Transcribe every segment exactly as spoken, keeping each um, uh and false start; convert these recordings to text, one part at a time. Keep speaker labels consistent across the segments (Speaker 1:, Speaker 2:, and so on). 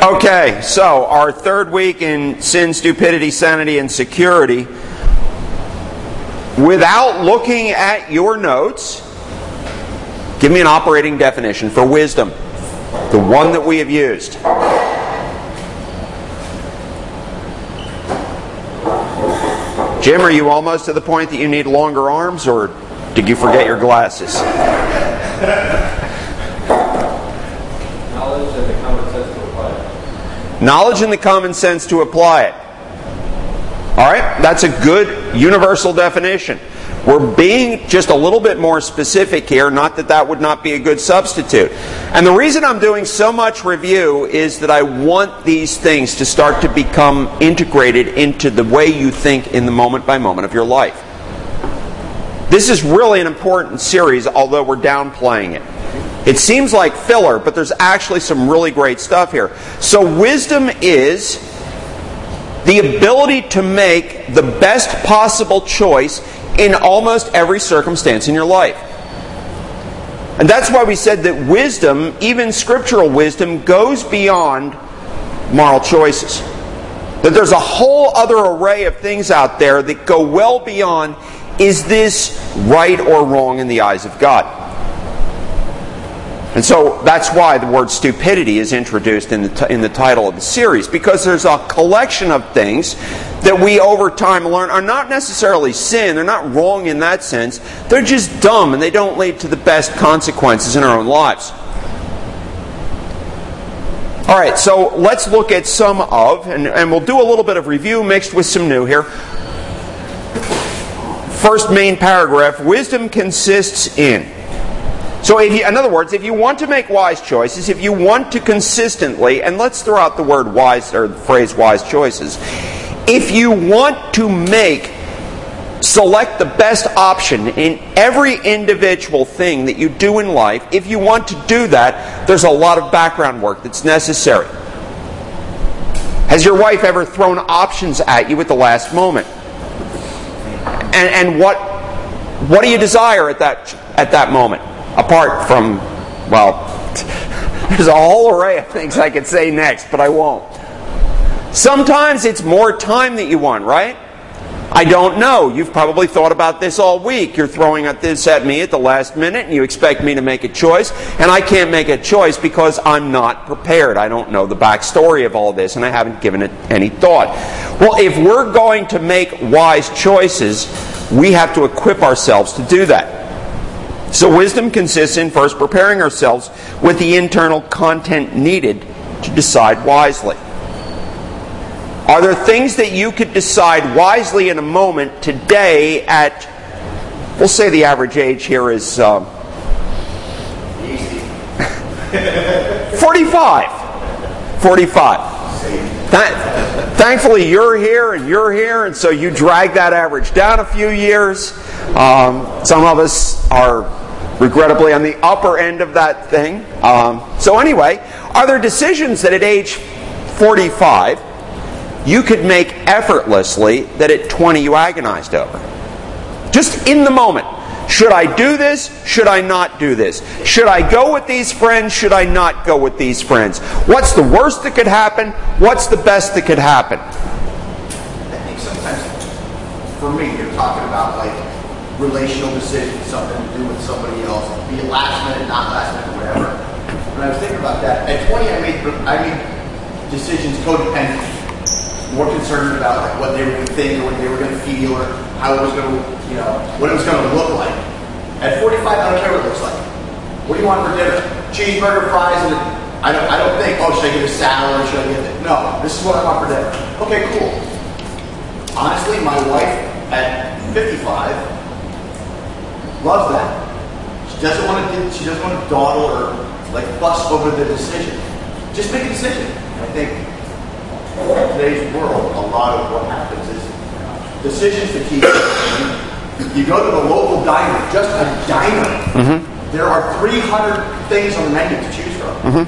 Speaker 1: Okay, so our third week in sin, stupidity, sanity, and security. Without looking at your notes, give me an operating definition for wisdom, the one that we have used. Jim, are you almost to the point that you need longer arms, or did you forget your glasses?
Speaker 2: Knowledge and the common sense to apply it.
Speaker 1: Knowledge and the common sense to apply it. All right, that's a good universal definition. We're being just a little bit more specific here, not that that would not be a good substitute. And the reason I'm doing so much review is that I want these things to start to become integrated into the way you think in the moment by moment of your life. This is really an important series, although we're downplaying it. It seems like filler, but there's actually some really great stuff here. So wisdom is the ability to make the best possible choice in almost every circumstance in your life. And that's why we said that wisdom, even scriptural wisdom, goes beyond moral choices. That there's a whole other array of things out there that go well beyond, is this right or wrong in the eyes of God? And so that's why the word stupidity is introduced in the, t- in the title of the series, because there's a collection of things that we over time learn are not necessarily sin, they're not wrong in that sense, they're just dumb and they don't lead to the best consequences in our own lives. Alright, so let's look at some of, and, and we'll do a little bit of review mixed with some new here. First main paragraph, wisdom consists in. So if you, in other words, if you want to make wise choices, if you want to consistently, and let's throw out the word wise, or the phrase wise choices, if you want to make, select the best option in every individual thing that you do in life, if you want to do that, there's a lot of background work that's necessary. Has your wife ever thrown options at you at the last moment? And, and what, what do you desire at that, at that moment? Apart from, well, there's a whole array of things I could say next, but I won't. Sometimes it's more time that you want, right? I don't know. You've probably thought about this all week. You're throwing this at me at the last minute, and you expect me to make a choice, and I can't make a choice because I'm not prepared. I don't know the backstory of all this, and I haven't given it any thought. Well, if we're going to make wise choices, we have to equip ourselves to do that. So wisdom consists in first preparing ourselves with the internal content needed to decide wisely. Are there things that you could decide wisely in a moment today at, we'll say the average age here is um, forty-five. forty-five. Th- thankfully you're here and you're here, and so you drag that average down a few years. Um, some of us are regrettably on the upper end of that thing. Um, so anyway, are there decisions that at age forty-five you could make effortlessly that at twenty you agonized over? Just in the moment. Should I do this? Should I not do this? Should I go with these friends? Should I not go with these friends? What's the worst that could happen? What's the best that could happen?
Speaker 3: I think sometimes, for me, you're talking about like relational decisions, something to do with somebody else, be it last minute, not last minute, whatever. When I was thinking about that, at twenty I made I made decisions codependent. More concerned about like what they were going to think or what they were going to feel or how it was going to, you know, what it was going to look like. At forty-five, I don't care what it looks like. What do you want for dinner? Cheeseburger, fries, and I don't. I don't think, oh, should I get a salad or should I get it? No, this is what I want for dinner. Okay, cool. Honestly, my wife at fifty-five loves that. She doesn't want to. She doesn't want to dawdle or like fuss over the decision. Just make a decision. I think. In today's world, a lot of what happens is decisions to keep. You go to the local diner, just a diner. Mm-hmm. There are three hundred things on the menu to choose from. Mm-hmm.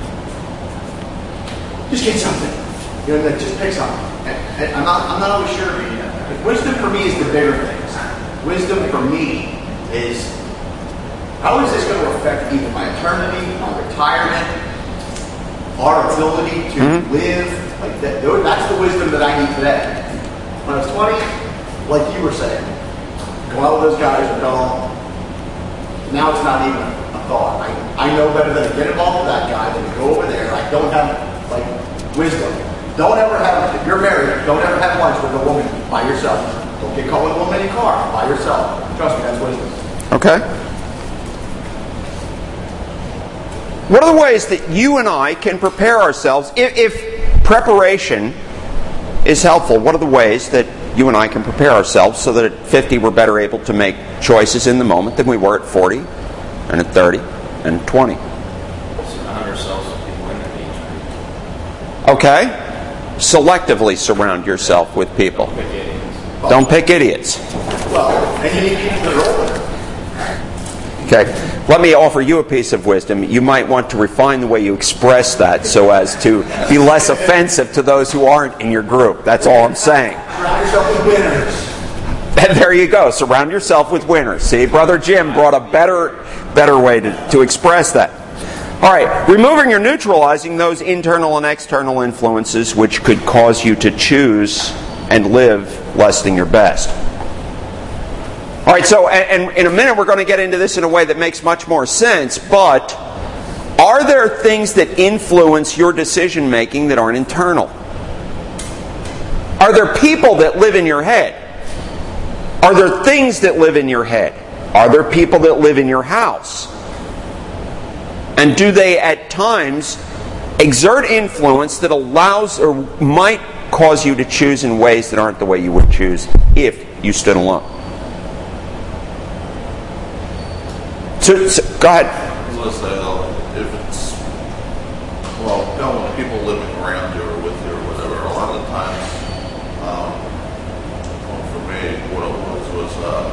Speaker 3: Just get something. You know, just pick something. And, and I'm not. I'm not always sure. Wisdom for me is the bigger things. Wisdom for me is how is this going to affect either my eternity, my retirement? our ability to mm-hmm. live, like that, that's the wisdom that I need today. When I was twenty, like you were saying, go out with those guys or don't. Now it's not even a thought. I, I know better than to get involved with that guy than to go over there. I don't have, like, wisdom. Don't ever have, if you're married, don't ever have lunch with a woman by yourself. Don't get caught with a woman in a car by yourself. Trust me, that's wisdom.
Speaker 1: Okay. What are the ways that you and I can prepare ourselves? If, if preparation is helpful, what are the ways that you and I can prepare ourselves so that at fifty we're better able to make choices in the moment than we were at forty and at thirty and at twenty?
Speaker 2: Surround ourselves with people in the age.
Speaker 1: Okay. Selectively surround yourself with people.
Speaker 2: Don't pick idiots.
Speaker 1: Don't pick idiots.
Speaker 3: Well, and you need people that are older.
Speaker 1: Okay. Let me offer you a piece of wisdom. You might want to refine the way you express that so as to be less offensive to those who aren't in your group. That's all I'm saying.
Speaker 3: Surround yourself with winners.
Speaker 1: And there you go. Surround yourself with winners. See, Brother Jim brought a better, better way to, to express that. All right. Removing or neutralizing those internal and external influences which could cause you to choose and live less than your best. All right, so and, and in a minute we're going to get into this in a way that makes much more sense, but are there things that influence your decision making that aren't internal? Are there people that live in your head? Are there things that live in your head? Are there people that live in your house? And do they at times exert influence that allows or might cause you to choose in ways that aren't the way you would choose if you stood alone? So, so, go ahead.
Speaker 4: I was going to say, though, if it's, well, you know, when people living around you or with you or whatever, a lot of the times, um, well, for me, what it was was uh,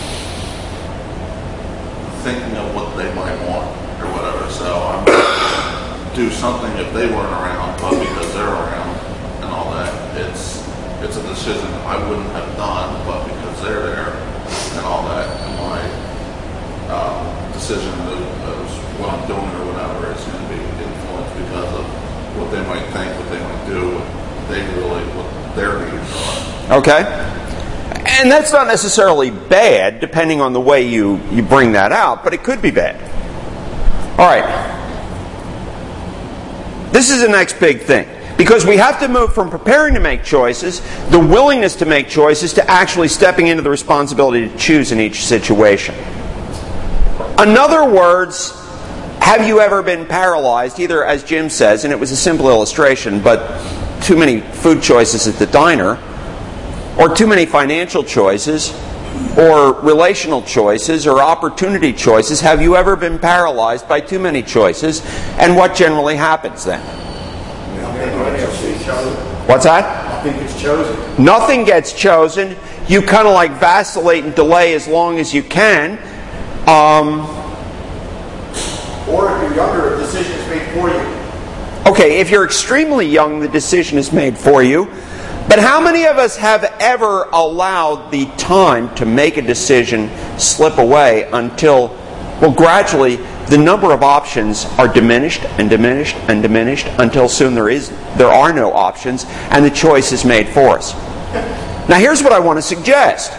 Speaker 4: thinking of what they might want or whatever. So I'm going to do something if they weren't around, but because they're around and all that, it's it's a decision I wouldn't have done, but because they're there and all that, and my um, decision of, of what I'm doing or whatever is going to be influenced because of what they might think, what they might do, what they really, what their needs are.
Speaker 1: Okay. And that's not necessarily bad, depending on the way you, you bring that out, but it could be bad. All right. This is the next big thing. Because we have to move from preparing to make choices, the willingness to make choices, to actually stepping into the responsibility to choose in each situation. In other words, have you ever been paralyzed, either as Jim says, and it was a simple illustration, but too many food choices at the diner, or too many financial choices, or relational choices, or opportunity choices? Have you ever been paralyzed by too many choices? And what generally happens then? What's that?
Speaker 3: Nothing gets chosen.
Speaker 1: Nothing gets chosen. You kind of like vacillate and delay as long as you can. Um,
Speaker 3: or if you're younger, a decision is made for you.
Speaker 1: Okay, if you're extremely young, the decision is made for you. But how many of us have ever allowed the time to make a decision slip away until, well, gradually the number of options are diminished and diminished and diminished until soon there is there are no options and the choice is made for us. Now here's what I want to suggest.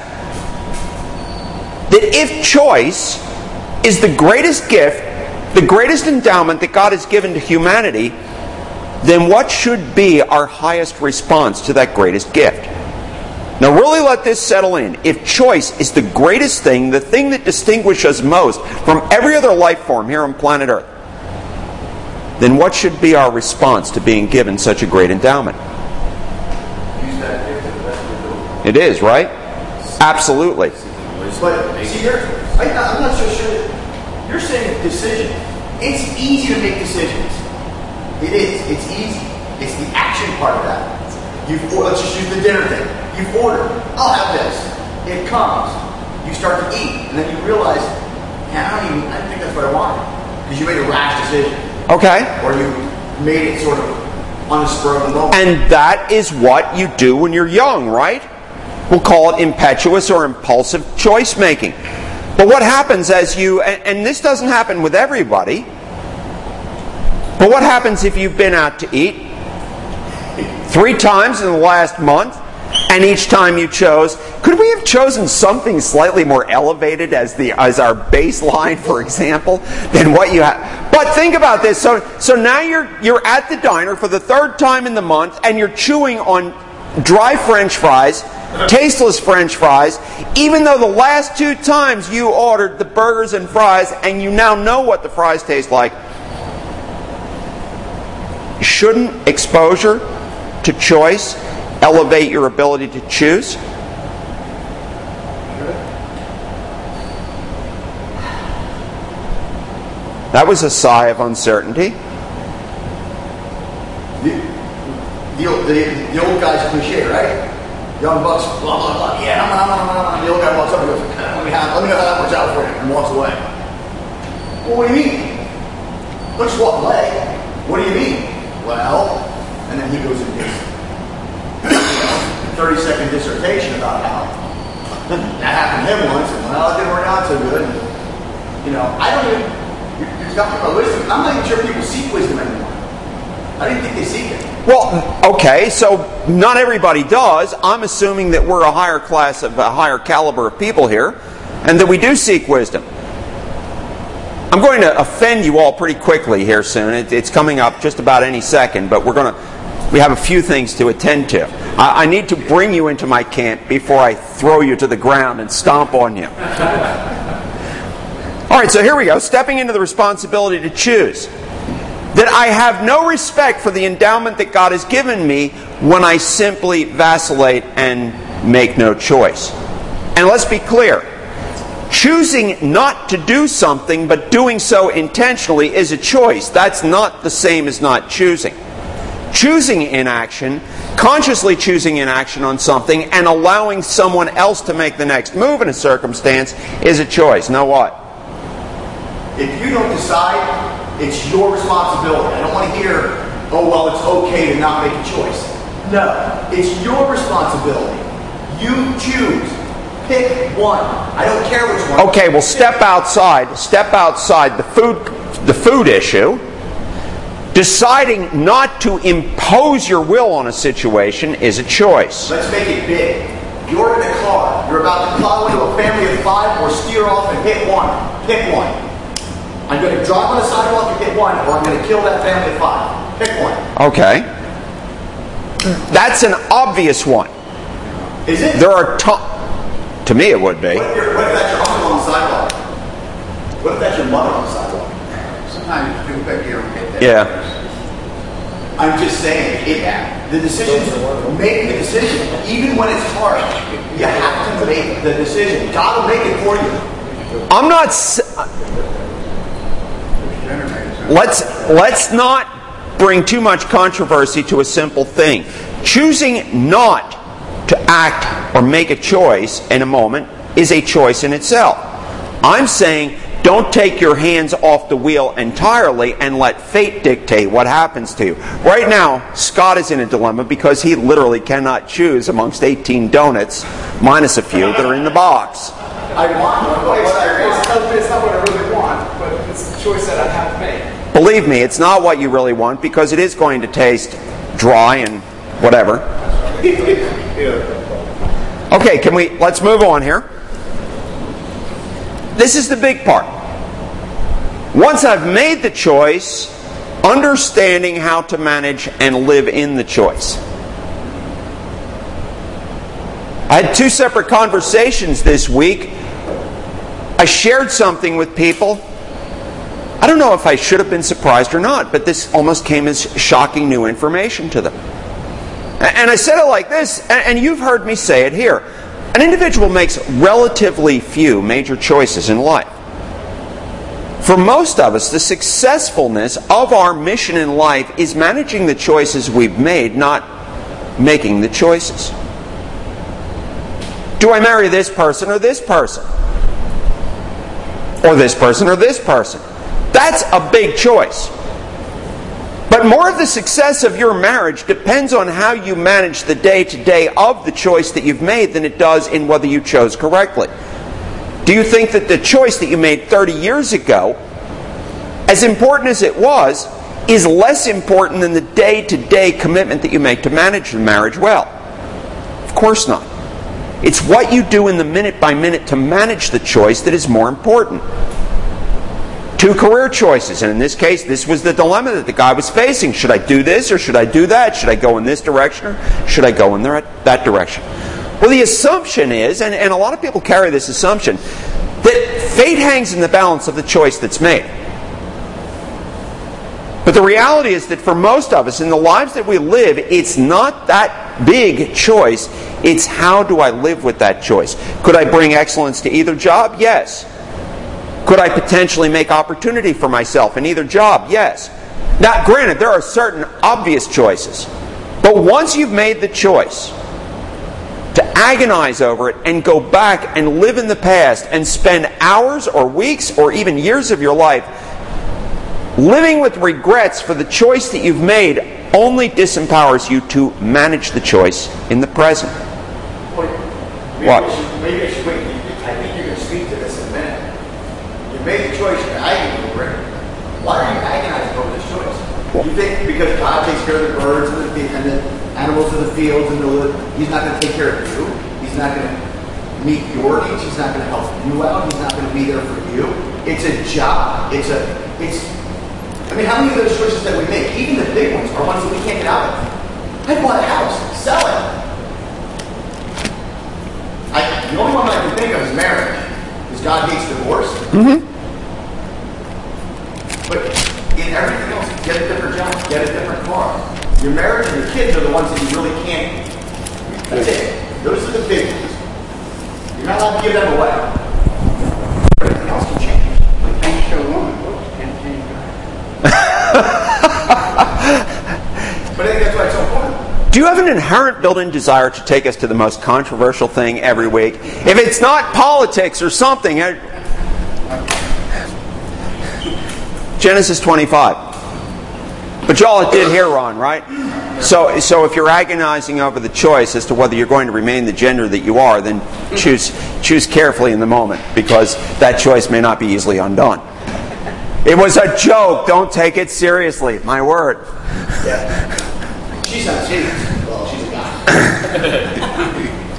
Speaker 1: That if choice is the greatest gift, the greatest endowment that God has given to humanity, then what should be our highest response to that greatest gift? Now really let this settle in. If choice is the greatest thing, the thing that distinguishes us most from every other life form here on planet Earth, then what should be our response to being given such a great endowment?
Speaker 3: Use that gift to the best of your ability.
Speaker 1: It is, right? Absolutely.
Speaker 3: But see, you're, I, I'm not so sure. You're saying decision. It's easy to make decisions. It is. It's easy. It's the action part of that. You've, let's just use the dinner thing. You've ordered. I'll have this. It comes. You start to eat, and then you realize, man, I don't even. I don't think that's what I wanted because you made a rash decision.
Speaker 1: Okay.
Speaker 3: Or you made it sort of on the spur of the moment.
Speaker 1: And that is what you do when you're young, right? We'll call it impetuous or impulsive choice making. But what happens as you, and, and this doesn't happen with everybody, But what happens if you've been out to eat three times in the last month, and each time you chose, could we have chosen something slightly more elevated as the as our baseline, for example, than what you have? But think about this. So so now you're you're at the diner for the third time in the month, and you're chewing on dry French fries, tasteless French fries, even though the last two times you ordered the burgers and fries, and you now know what the fries taste like. Shouldn't exposure to choice elevate your ability to choose? That was a sigh of uncertainty.
Speaker 3: The, the, old, the, the old guy's cliche, right? Young bucks, blah, blah, blah. Yeah, I'm, I'm, I'm, I'm. The old guy walks up and goes, let me, have, let me know how that works out for you, and walks away. Well, what do you mean? Don't just walk away. What do you mean? Well, and then he goes into his thirty second dissertation about how that happened to him once, and well, it didn't work out so good. And, you know, I don't even, you're, you're talking about wisdom. I'm not even sure people seek wisdom anymore. I didn't think they seek it.
Speaker 1: Well, okay, so not everybody does. I'm assuming that we're a higher class of a higher caliber of people here, and that we do seek wisdom. I'm going to offend you all pretty quickly here soon. It, it's coming up just about any second, but we're going to. We have a few things to attend to. I, I need to bring you into my camp before I throw you to the ground and stomp on you. All right, so here we go. Stepping into the responsibility to choose. That I have no respect for the endowment that God has given me when I simply vacillate and make no choice. And let's be clear. Choosing not to do something but doing so intentionally is a choice. That's not the same as not choosing. Choosing inaction, consciously choosing inaction on something and allowing someone else to make the next move in a circumstance is a choice. Now what?
Speaker 3: If you don't decide, it's your responsibility. I don't want to hear, oh, well, it's okay to not make a choice. No, it's your responsibility. You choose. Pick one. I don't care which one.
Speaker 1: Okay, well, step outside. Step outside the food, the food issue. Deciding not to impose your will on a situation is a choice.
Speaker 3: Let's make it big. You're in a car. You're about to plow into a family of five or steer off and hit one. Pick one. I'm going to drive on the sidewalk and hit one, or I'm going to kill that family of five. Pick one.
Speaker 1: Okay. That's an obvious one.
Speaker 3: Is it?
Speaker 1: There are to- To me, it would be.
Speaker 3: What if, what if that's your uncle on the sidewalk? What if that's your mother on the sidewalk?
Speaker 5: Sometimes you do, but you don't get that.
Speaker 1: Yeah.
Speaker 3: I'm just saying, it, the decision, make the decision. Even when it's hard, you have to make the decision. God will make it for you.
Speaker 1: I'm not. S- let's let's not bring too much controversy to a simple thing. Choosing not to act or make a choice in a moment is a choice in itself. I'm saying don't take your hands off the wheel entirely and let fate dictate what happens to you. Right now, Scott is in a dilemma because he literally cannot choose amongst eighteen donuts, minus a few that are in the box.
Speaker 3: I want one, but what I want.
Speaker 6: It's not what I really want, but it's a choice that I have to make.
Speaker 1: Believe me, it's not what you really want because it is going to taste dry and whatever. Okay, can we, let's move on here. This is the big part. Once I've made the choice, understanding how to manage and live in the choice. I had two separate conversations this week. I shared something with people. I don't know if I should have been surprised or not, but this almost came as shocking new information to them. And I said it like this, and you've heard me say it here. An individual makes relatively few major choices in life. For most of us, the successfulness of our mission in life is managing the choices we've made, not making the choices. Do I marry this person or this person? Or this person or this person? That's a big choice. But more of the success of your marriage depends on how you manage the day-to-day of the choice that you've made than it does in whether you chose correctly. Do you think that the choice that you made thirty years ago, as important as it was, is less important than the day-to-day commitment that you make to manage the marriage well? Of course not. It's what you do in the minute-by-minute to manage the choice that is more important. Two career choices, and in this case, this was the dilemma that the guy was facing. Should I do this or should I do that? Should I go in this direction or should I go in that direction? Well, the assumption is, and, and a lot of people carry this assumption, that fate hangs in the balance of the choice that's made. But the reality is that for most of us, in the lives that we live, it's not that big choice. It's how do I live with that choice? Could I bring excellence to either job? Yes. Could I potentially make opportunity for myself in either job? Yes. Now, granted, there are certain obvious choices. But once you've made the choice to agonize over it and go back and live in the past and spend hours or weeks or even years of your life living with regrets for the choice that you've made only disempowers you to manage the choice in the present.
Speaker 3: Well, maybe
Speaker 1: What?
Speaker 3: I should, maybe I should wait. I think you're going to speak to this in a minute. You made the choice, you're agony over it. Why are you agonizing over this choice? You think because God takes care of the birds and the, and the animals of the fields and the, He's not going to take care of you? He's not going to meet your needs? He's not going to help you out? He's not going to be there for you? It's a job. It's a, it's, I mean, how many of those choices that we make, even the big ones, are ones that we can't get out of? I bought a house. Sell it. I, the only one I can think of is marriage. Because God hates divorce.
Speaker 1: Mm-hmm.
Speaker 3: But in everything else, get a different job, get a different car. Your marriage and your kids are the ones that you really can't. That's it. Those are the big ones. You're not allowed to give them away. Everything else can change.
Speaker 5: Thanks to a woman, books can't change that.
Speaker 3: But I think that's why it's so important.
Speaker 1: Do you have an inherent built-in desire to take us to the most controversial thing every week? If it's not politics or something, I... Genesis twenty-five. But y'all did hear Ron, right? So, so if you're agonizing over the choice as to whether you're going to remain the gender that you are, then choose choose carefully in the moment, because that choice may not be easily undone. It was a joke. Don't take it seriously. My word.
Speaker 3: Yeah. She's not serious. Well, she's a guy.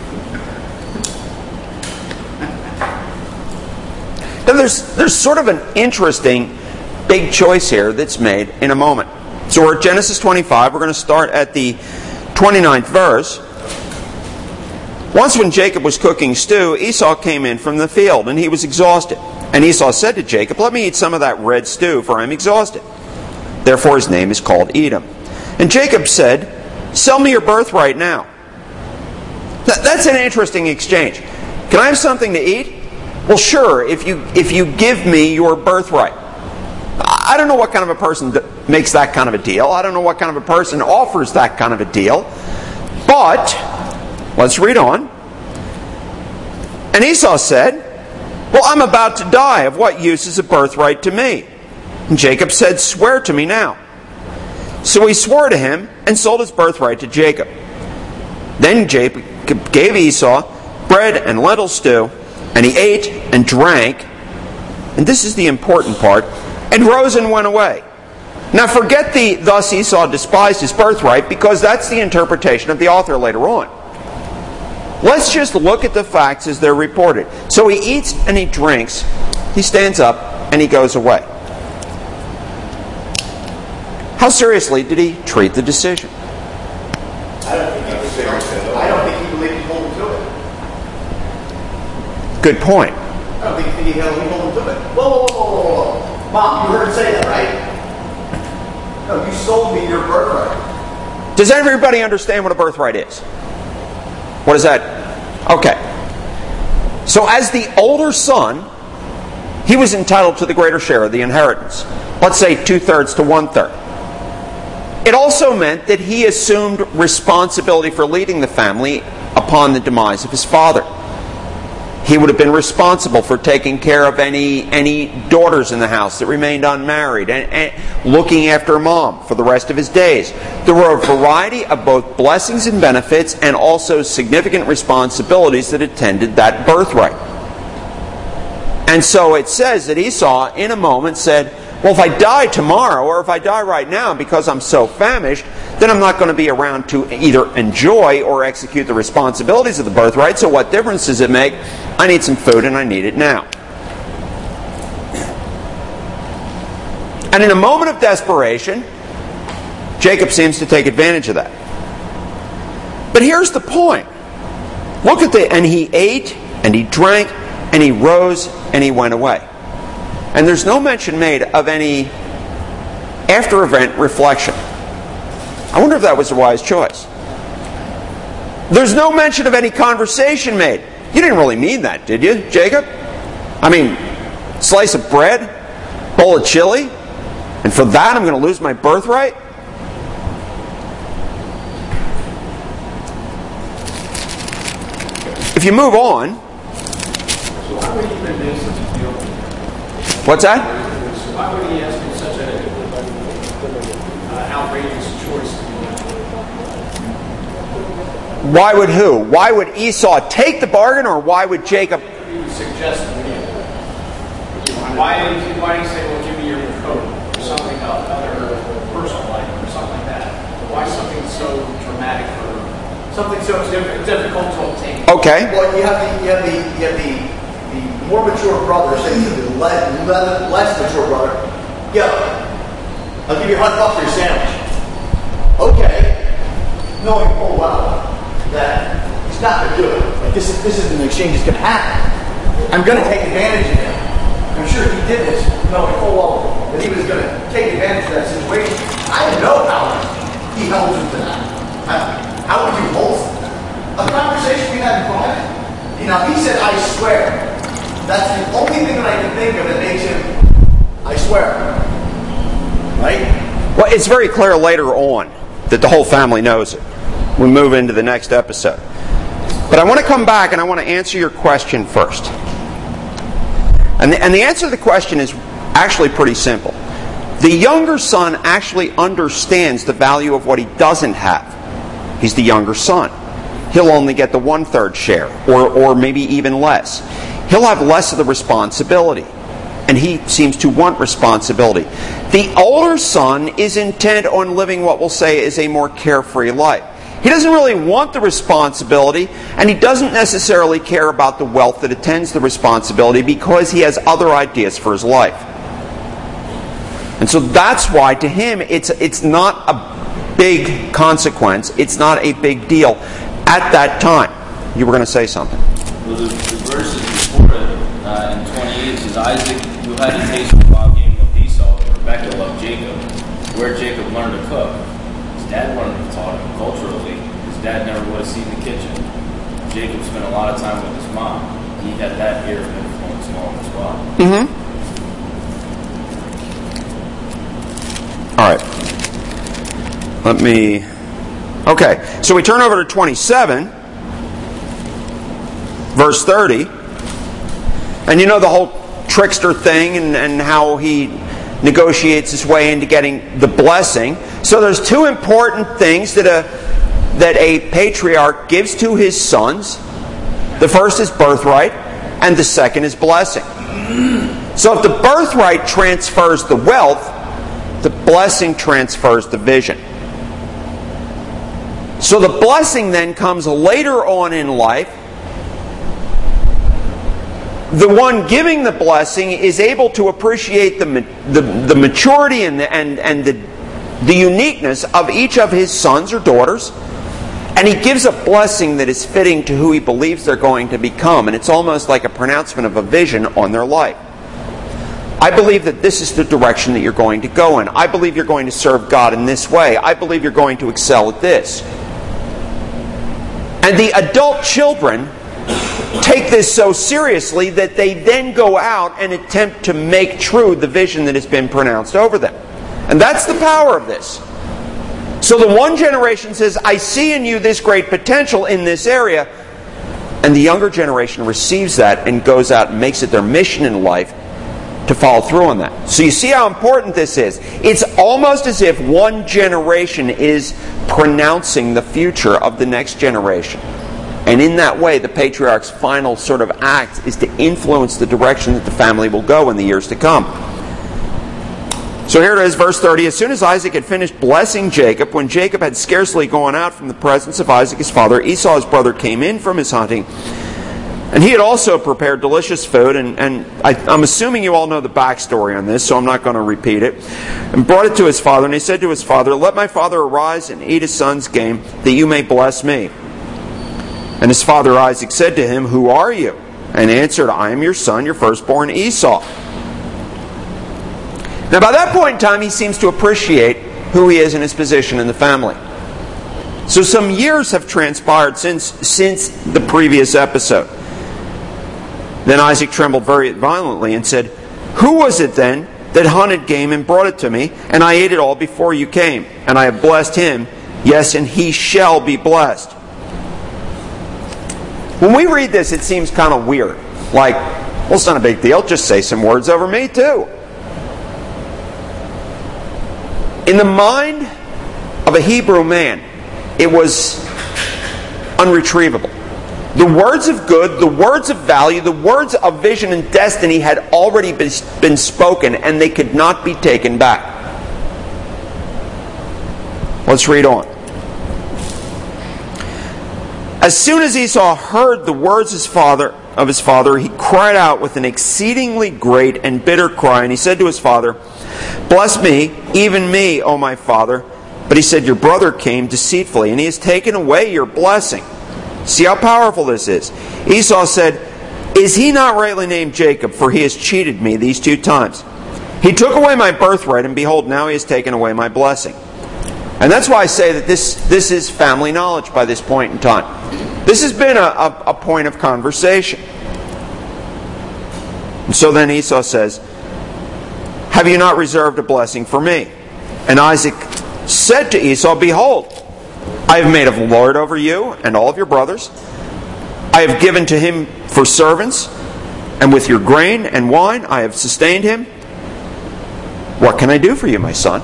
Speaker 1: Now there's there's sort of an interesting big choice here that's made in a moment. So we're at Genesis twenty-five. We're going to start at the twenty-ninth verse. Once when Jacob was cooking stew, Esau came in from the field, and he was exhausted. And Esau said to Jacob, "Let me eat some of that red stew, for I am exhausted." Therefore his name is called Edom. And Jacob said, "Sell me your birthright now." Th- that's an interesting exchange. Can I have something to eat? Well, sure, if you if you give me your birthright. I don't know what kind of a person makes that kind of a deal. I don't know what kind of a person offers that kind of a deal. But, let's read on. And Esau said, "Well, I'm about to die. Of what use is a birthright to me?" And Jacob said, "Swear to me now." So he swore to him and sold his birthright to Jacob. Then Jacob gave Esau bread and lentil stew, and he ate and drank. And this is the important part. And rose and went away. Now forget the thus Esau despised his birthright, because that's the interpretation of the author later on. Let's just look at the facts as they're reported. So he eats and he drinks, he stands up, and he goes away. How seriously did he treat the decision?
Speaker 3: I don't think he was serious. I don't think he believed he hold to it.
Speaker 1: Good point.
Speaker 3: I don't think he held he hold to it. Whoa, whoa, whoa, whoa, whoa. Mom, you heard her say that, right? No, you sold me your birthright.
Speaker 1: Does everybody understand what a birthright is? What is that? Okay. So as the older son, he was entitled to the greater share of the inheritance. Let's say two-thirds to one-third. It also meant that he assumed responsibility for leading the family upon the demise of his father. He would have been responsible for taking care of any any daughters in the house that remained unmarried, and, and looking after mom for the rest of his days. There were a variety of both blessings and benefits, and also significant responsibilities that attended that birthright. And so it says that Esau, in a moment, said, well, if I die tomorrow or if I die right now because I'm so famished, then I'm not going to be around to either enjoy or execute the responsibilities of the birthright, so what difference does it make? I need some food and I need it now. And in a moment of desperation, Jacob seems to take advantage of that. But here's the point. Look at the, and he ate, and he drank, and he rose, and he went away. And there's no mention made of any after-event reflection. I wonder if that was a wise choice. There's no mention of any conversation made. You didn't really mean that, did you, Jacob? I mean, slice of bread, bowl of chili, and for that I'm going to lose my birthright? If you move on...
Speaker 6: So why would he even make such a deal?
Speaker 1: What's that?
Speaker 6: So why would he ask for such an uh, outrageous choice?
Speaker 1: Why would who? Why would Esau take the bargain, or why would Jacob...
Speaker 6: He was suggesting it. Why did he, why did he say, well, give me your coat, or something else, other personal life, or something like that? Why something so dramatic for something so diff- difficult to obtain?
Speaker 1: Okay.
Speaker 3: Well, you have the you have the you have the, the more mature brother saying to the less, less mature brother, "Yo, I'll give you a hundred bucks for your sandwich." Okay, knowing full well that he's not going to do it. Like this is this isn't an exchange that's going to happen. I'm going to take advantage of him. I'm sure he did this knowing full well that he was going to take advantage of that situation. I don't know how he held him to that. How, how would you hold him? A conversation we had in private. You know, he said, "I swear." That's the only thing that I can think of that makes him, "I swear." Right?
Speaker 1: Well, it's very clear later on that the whole family knows it. We move into the next episode. But I want to come back and I want to answer your question first. And the, and the answer to the question is actually pretty simple. The younger son actually understands the value of what he doesn't have. He's the younger son. He'll only get the one-third share, or, or maybe even less. He'll have less of the responsibility. And he seems to want responsibility. The older son is intent on living what we'll say is a more carefree life. He doesn't really want the responsibility, and he doesn't necessarily care about the wealth that attends the responsibility because he has other ideas for his life. And so that's why to him it's it's not a big consequence. It's not a big deal at that time. You were going to say something.
Speaker 2: Well, the, the verses before it, uh, in twenty-eight, says, Isaac, who had a taste for wild game of Esau, but Rebekah loved Jacob. Where Jacob learned to cook, his dad wanted to taught him culturally. His dad never would have seen the kitchen. Jacob spent a lot of time with his mom. He had that ear of influence along as well.
Speaker 1: Mm-hmm. All right. Let me... Okay, so we turn over to twenty-seven, verse thirty. And you know the whole trickster thing and, and how he negotiates his way into getting the blessing. So there's two important things that a, that a patriarch gives to his sons. The first is birthright, and the second is blessing. So if the birthright transfers the wealth, the blessing transfers the vision. So the blessing then comes later on in life. The one giving the blessing is able to appreciate the the, the maturity and the, and, and the, the uniqueness of each of his sons or daughters. And he gives a blessing that is fitting to who he believes they're going to become. And it's almost like a pronouncement of a vision on their life. I believe that this is the direction that you're going to go in. I believe you're going to serve God in this way. I believe you're going to excel at this. And the adult children take this so seriously that they then go out and attempt to make true the vision that has been pronounced over them. And that's the power of this. So the one generation says, I see in you this great potential in this area. And the younger generation receives that and goes out and makes it their mission in life to follow through on that. So you see how important this is. It's almost as if one generation is pronouncing the future of the next generation. And in that way, the patriarch's final sort of act is to influence the direction that the family will go in the years to come. So here it is, verse thirty. As soon as Isaac had finished blessing Jacob, when Jacob had scarcely gone out from the presence of Isaac his father, Esau his brother came in from his hunting. And he had also prepared delicious food, and, and I, I'm assuming you all know the backstory on this, so I'm not going to repeat it. And brought it to his father, and he said to his father, "Let my father arise and eat his son's game, that you may bless me." And his father Isaac said to him, "Who are you?" And answered, "I am your son, your firstborn Esau." Now by that point in time, he seems to appreciate who he is and his position in the family. So some years have transpired since, since the previous episode. Then Isaac trembled very violently and said, "Who was it then that hunted game and brought it to me, and I ate it all before you came? And I have blessed him, yes, and he shall be blessed." When we read this, it seems kind of weird. Like, well, it's not a big deal. Just say some words over me, too. In the mind of a Hebrew man, it was unretrievable. The words of good, the words of value, the words of vision and destiny had already been spoken, and they could not be taken back. Let's read on. As soon as Esau heard the words his father, of his father, he cried out with an exceedingly great and bitter cry, and he said to his father, "Bless me, even me, O my father." But he said, "Your brother came deceitfully, and he has taken away your blessing." See how powerful this is. Esau said, "Is he not rightly named Jacob? For he has cheated me these two times. He took away my birthright, and behold, now he has taken away my blessing." And that's why I say that this, this is family knowledge by this point in time. This has been a, a, a point of conversation. And so then Esau says, "Have you not reserved a blessing for me?" And Isaac said to Esau, "Behold, I have made a lord over you and all of your brothers. I have given to him for servants, and with your grain and wine I have sustained him. What can I do for you, my son?"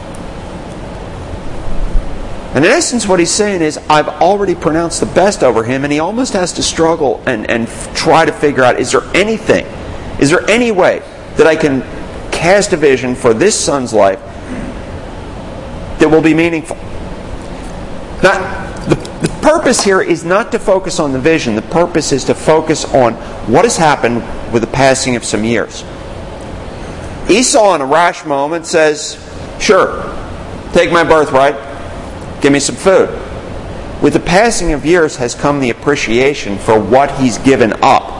Speaker 1: And in essence what he's saying is, I've already pronounced the best over him, and he almost has to struggle and, and try to figure out, is there anything, is there any way that I can cast a vision for this son's life that will be meaningful? Now, the, the purpose here is not to focus on the vision. The purpose is to focus on what has happened with the passing of some years. Esau, in a rash moment, says, "Sure, take my birthright, give me some food." With the passing of years has come the appreciation for what he's given up.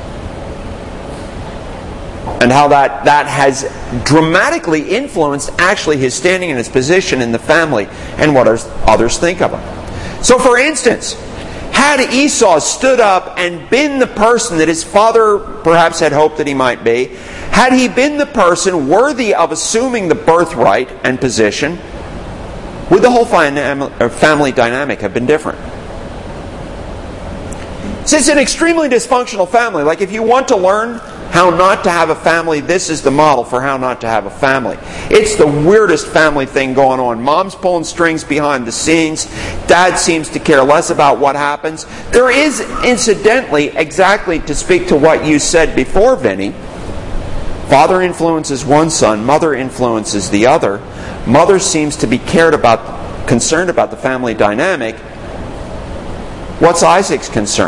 Speaker 1: And how that, that has dramatically influenced actually his standing and his position in the family and what others think of him. So for instance, had Esau stood up and been the person that his father perhaps had hoped that he might be, had he been the person worthy of assuming the birthright and position, would the whole family dynamic have been different? So it's an extremely dysfunctional family. Like, if you want to learn how not to have a family, this is the model for how not to have a family. It's the weirdest family thing going on. Mom's pulling strings behind the scenes. Dad seems to care less about what happens. There is, incidentally, exactly to speak to what you said before, Vinny, father influences one son, mother influences the other. Mother seems to be cared about, concerned about the family dynamic. What's Isaac's concern?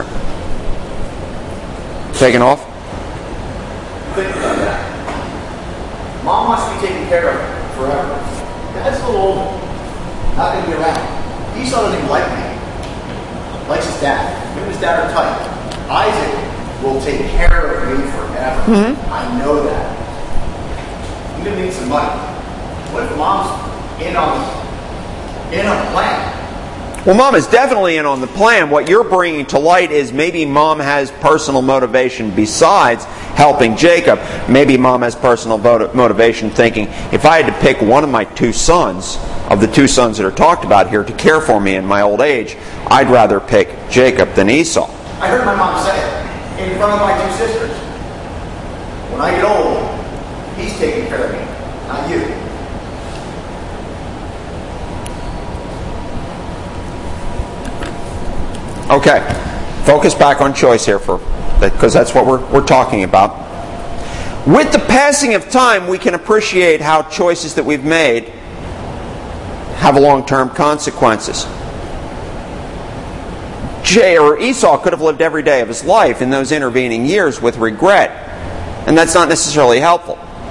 Speaker 1: Taken off?
Speaker 3: Think about that. Mom wants to be taken care of forever. Dad's a little older. Not going to be around. Esau doesn't even like me. Likes his dad. Him and his dad are tight. Isaac will take care of me forever. Mm-hmm. I know that. I'm going to need some money. What if Mom's in on in on the plan?
Speaker 1: Well, Mom is definitely in on the plan. What you're bringing to light is maybe Mom has personal motivation besides helping Jacob. Maybe Mom has personal motivation thinking, if I had to pick one of my two sons, of the two sons that are talked about here, to care for me in my old age, I'd rather pick Jacob than Esau.
Speaker 3: I heard my mom say it in front of my two sisters. When I get old, he's taking care of me, not you.
Speaker 1: Okay, focus back on choice here, for because that's what we're, we're talking about. With the passing of time, we can appreciate how choices that we've made have long-term consequences. Jay or Esau could have lived every day of his life in those intervening years with regret, and that's not necessarily helpful.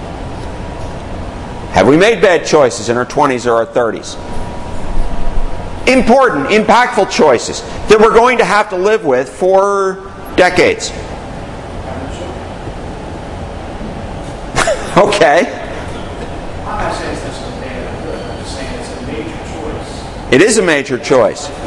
Speaker 1: Have we made bad choices in our twenties or our thirties? Important, impactful choices that we're going to have to live with for decades. Okay.
Speaker 6: I'm not saying it's necessarily bad or good. I'm just saying it's a major choice.
Speaker 1: It is a major choice.
Speaker 6: So,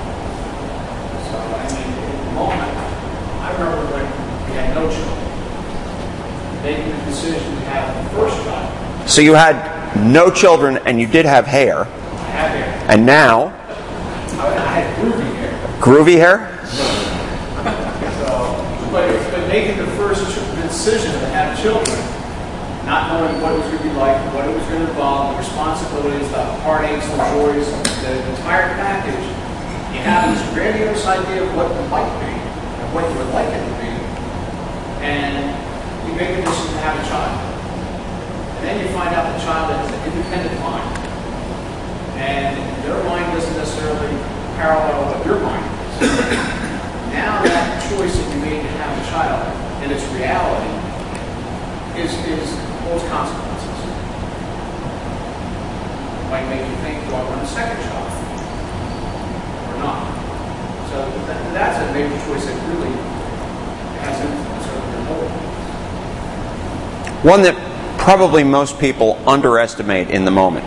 Speaker 6: I mean, in the moment, I remember when we had no children, making the decision to have the first child.
Speaker 1: So you had no children and you did have hair.
Speaker 6: I had hair.
Speaker 1: And now,
Speaker 6: I had groovy hair.
Speaker 1: groovy hair?
Speaker 6: So, but, but making the first decision to have children, not knowing what it was going to be like, what it was going to involve, the responsibilities, the heartaches, the joys, the entire package, you have this grandiose idea of what it might be, and what you would like it to be, and you make a decision to have a child. And then you find out the child has an independent mind. And their mind doesn't necessarily parallel what your mind is. Now that choice that you made to have a child and its reality is, is holds consequences. It might make you think, do I want a second child? Or not? So that, that's a major choice that really has influence over your whole life.
Speaker 1: One that probably most people underestimate in the moment.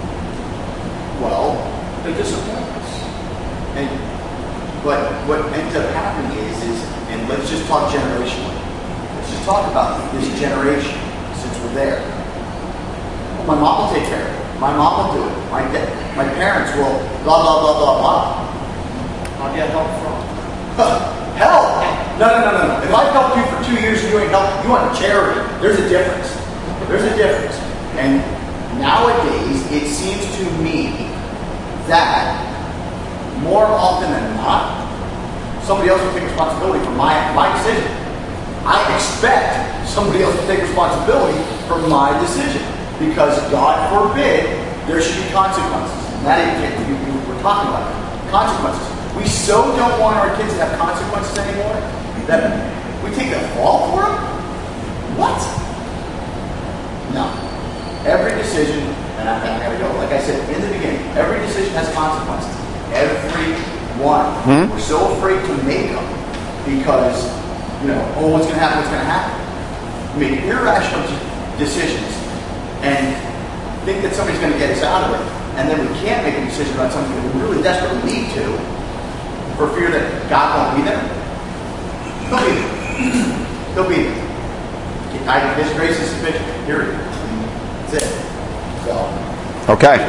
Speaker 3: Well,
Speaker 6: The disappointments.
Speaker 3: and but what ends up happening is, is, and let's just talk generationally. Let's just talk about this generation since we're there. Well, my mom will take care of it. My mom will do it. My da- my parents will blah blah blah blah blah.
Speaker 6: I'll get help from.
Speaker 3: Help! No, no, no, no, no. If I've helped you for two years and you ain't helped, you want a charity. There's a difference. There's a difference. And nowadays, it seems to me that more often than not, somebody else will take responsibility for my, my decision. I expect somebody else to take responsibility for my decision. Because God forbid, there should be consequences. And that is what we we're talking about. Consequences. We so don't want our kids to have consequences anymore that we take the fall for them? What? No. Every decision, and I, I gotta go, like I said in the beginning, every decision has consequences. Every one.
Speaker 1: Hmm?
Speaker 3: We're so afraid to make them because, you know, oh, what's gonna happen, what's gonna happen? We make irrational decisions and think that somebody's gonna get us out of it, and then we can't make a decision about something that we really desperately need to for fear that God won't be there. He'll be there. He'll be there. I, His grace is sufficient. Period. That's it. So.
Speaker 1: Okay.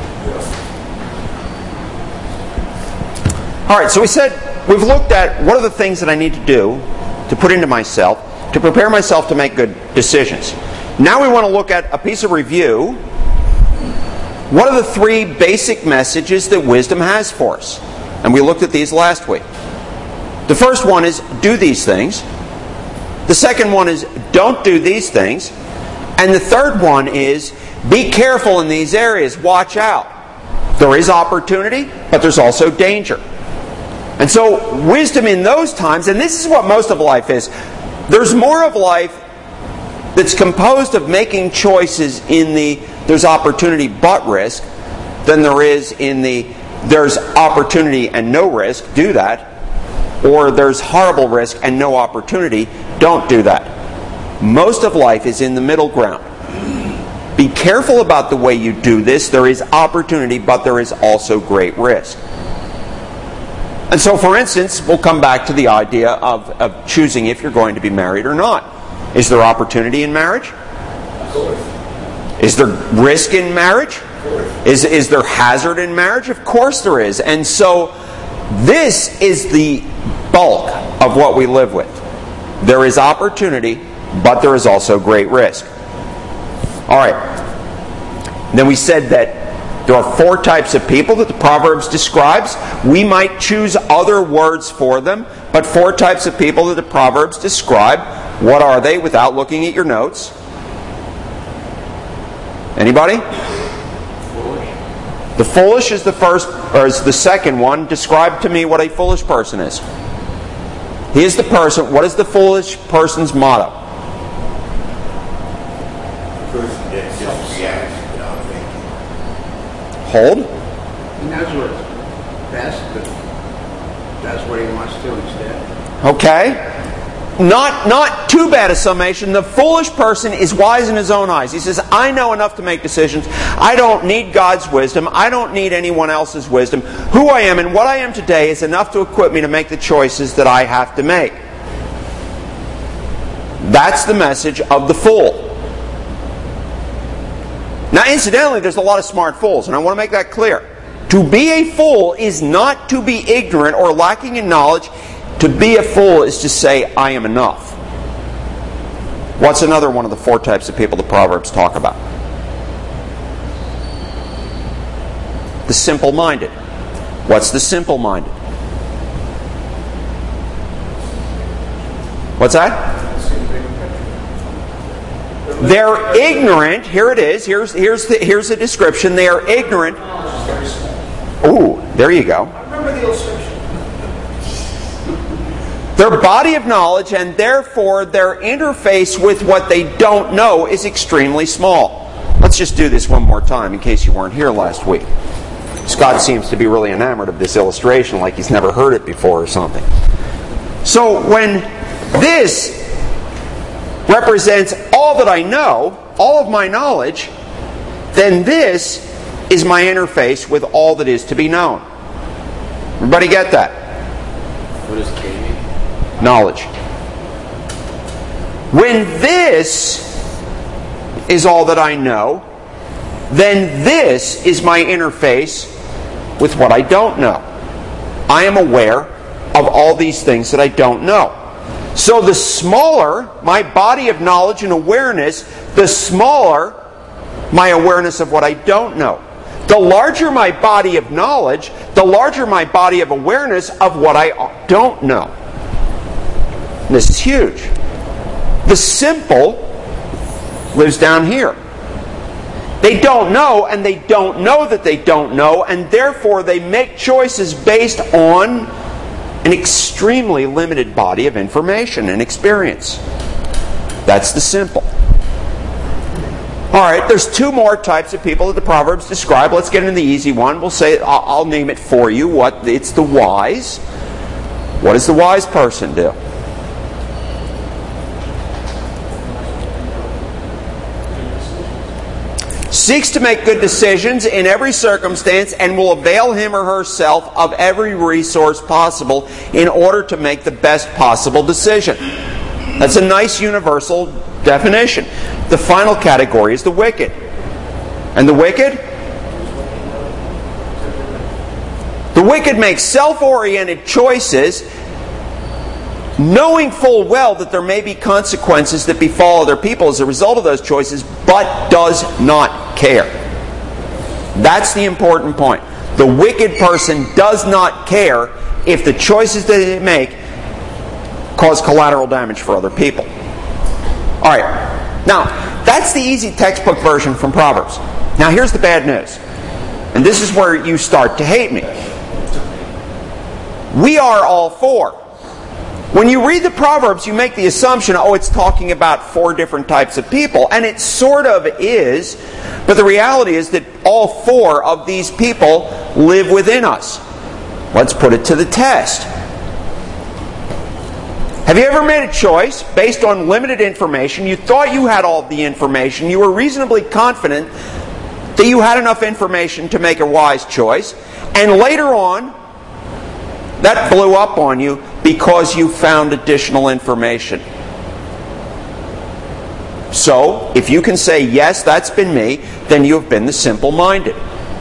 Speaker 1: All right, so we said we've looked at what are the things that I need to do to put into myself to prepare myself to make good decisions. Now we want to look at a piece of review. What are the three basic messages that wisdom has for us? And we looked at these last week. The first one is do these things. The second one is don't do these things. And the third one is be careful in these areas. Watch out. There is opportunity, but there's also danger. And so wisdom in those times, and this is what most of life is, there's more of life that's composed of making choices in the there's opportunity but risk than there is in the there's opportunity and no risk, do that, or there's horrible risk and no opportunity, don't do that. Most of life is in the middle ground. Be careful about the way you do this. There is opportunity, but there is also great risk. And so, for instance, we'll come back to the idea of, of choosing if you're going to be married or not. Is there opportunity in marriage?
Speaker 6: Of course.
Speaker 1: Is there risk in marriage? Is, is there hazard in marriage? Of course there is. And so this is the bulk of what we live with. There is opportunity, but there is also great risk. All right. Then we said that there are four types of people that the Proverbs describes. We might choose other words for them, but four types of people that the Proverbs describe. What are they without looking at your notes? Anybody? Foolish. The foolish is the first, or is the second one. Describe to me what a foolish person is. He is the person. What is the foolish person's motto?
Speaker 3: The person that just reacts without thinking.
Speaker 1: Hold.
Speaker 5: He knows what's best, but does what he wants to instead.
Speaker 1: Okay. Not, not too bad a summation. The foolish person is wise in his own eyes. He says, I know enough to make decisions. I don't need God's wisdom. I don't need anyone else's wisdom. Who I am and what I am today is enough to equip me to make the choices that I have to make. That's the message of the fool. Now, incidentally, there's a lot of smart fools, and I want to make that clear. To be a fool is not to be ignorant or lacking in knowledge. To be a fool is to say, I am enough. What's another one of the four types of people the Proverbs talk about? The simple-minded. What's the simple-minded? What's that? They're ignorant. Here it is. Here's, here's, the, here's the description. They are ignorant. Ooh, there you go.
Speaker 6: Remember the illustration.
Speaker 1: Their body of knowledge and therefore their interface with what they don't know is extremely small. Let's just do this one more time in case you weren't here last week. Scott seems to be really enamored of this illustration like he's never heard it before or something. So when this represents all that I know, all of my knowledge, then this is my interface with all that is to be known. Everybody get that?
Speaker 2: What does K mean?
Speaker 1: Knowledge. When this is all that I know, then this is my interface with what I don't know. I am aware of all these things that I don't know. So the smaller my body of knowledge and awareness, the smaller my awareness of what I don't know. The larger my body of knowledge, the larger my body of awareness of what I don't know. And this is huge. The simple lives down here. They don't know, and they don't know that they don't know, and therefore they make choices based on an extremely limited body of information and experience. That's the simple. Alright, there's two more types of people that the Proverbs describe. Let's get into the easy one. We'll say, I'll, I'll name it for you. What it's the wise. What does the wise person do? Seeks to make good decisions in every circumstance and will avail him or herself of every resource possible in order to make the best possible decision. That's a nice universal definition. The final category is the wicked. And the wicked? The wicked make self-oriented choices, knowing full well that there may be consequences that befall other people as a result of those choices, but does not care. That's the important point. The wicked person does not care if the choices that they make cause collateral damage for other people. Alright, now, that's the easy textbook version from Proverbs. Now here's the bad news. And this is where you start to hate me. We are all four. When you read the Proverbs, you make the assumption, oh, it's talking about four different types of people. And it sort of is, but the reality is that all four of these people live within us. Let's put it to the test. Have you ever made a choice based on limited information? You thought you had all the information. You were reasonably confident that you had enough information to make a wise choice. And later on, that blew up on you because you found additional information. So, if you can say, yes, that's been me, then you have been the simple-minded.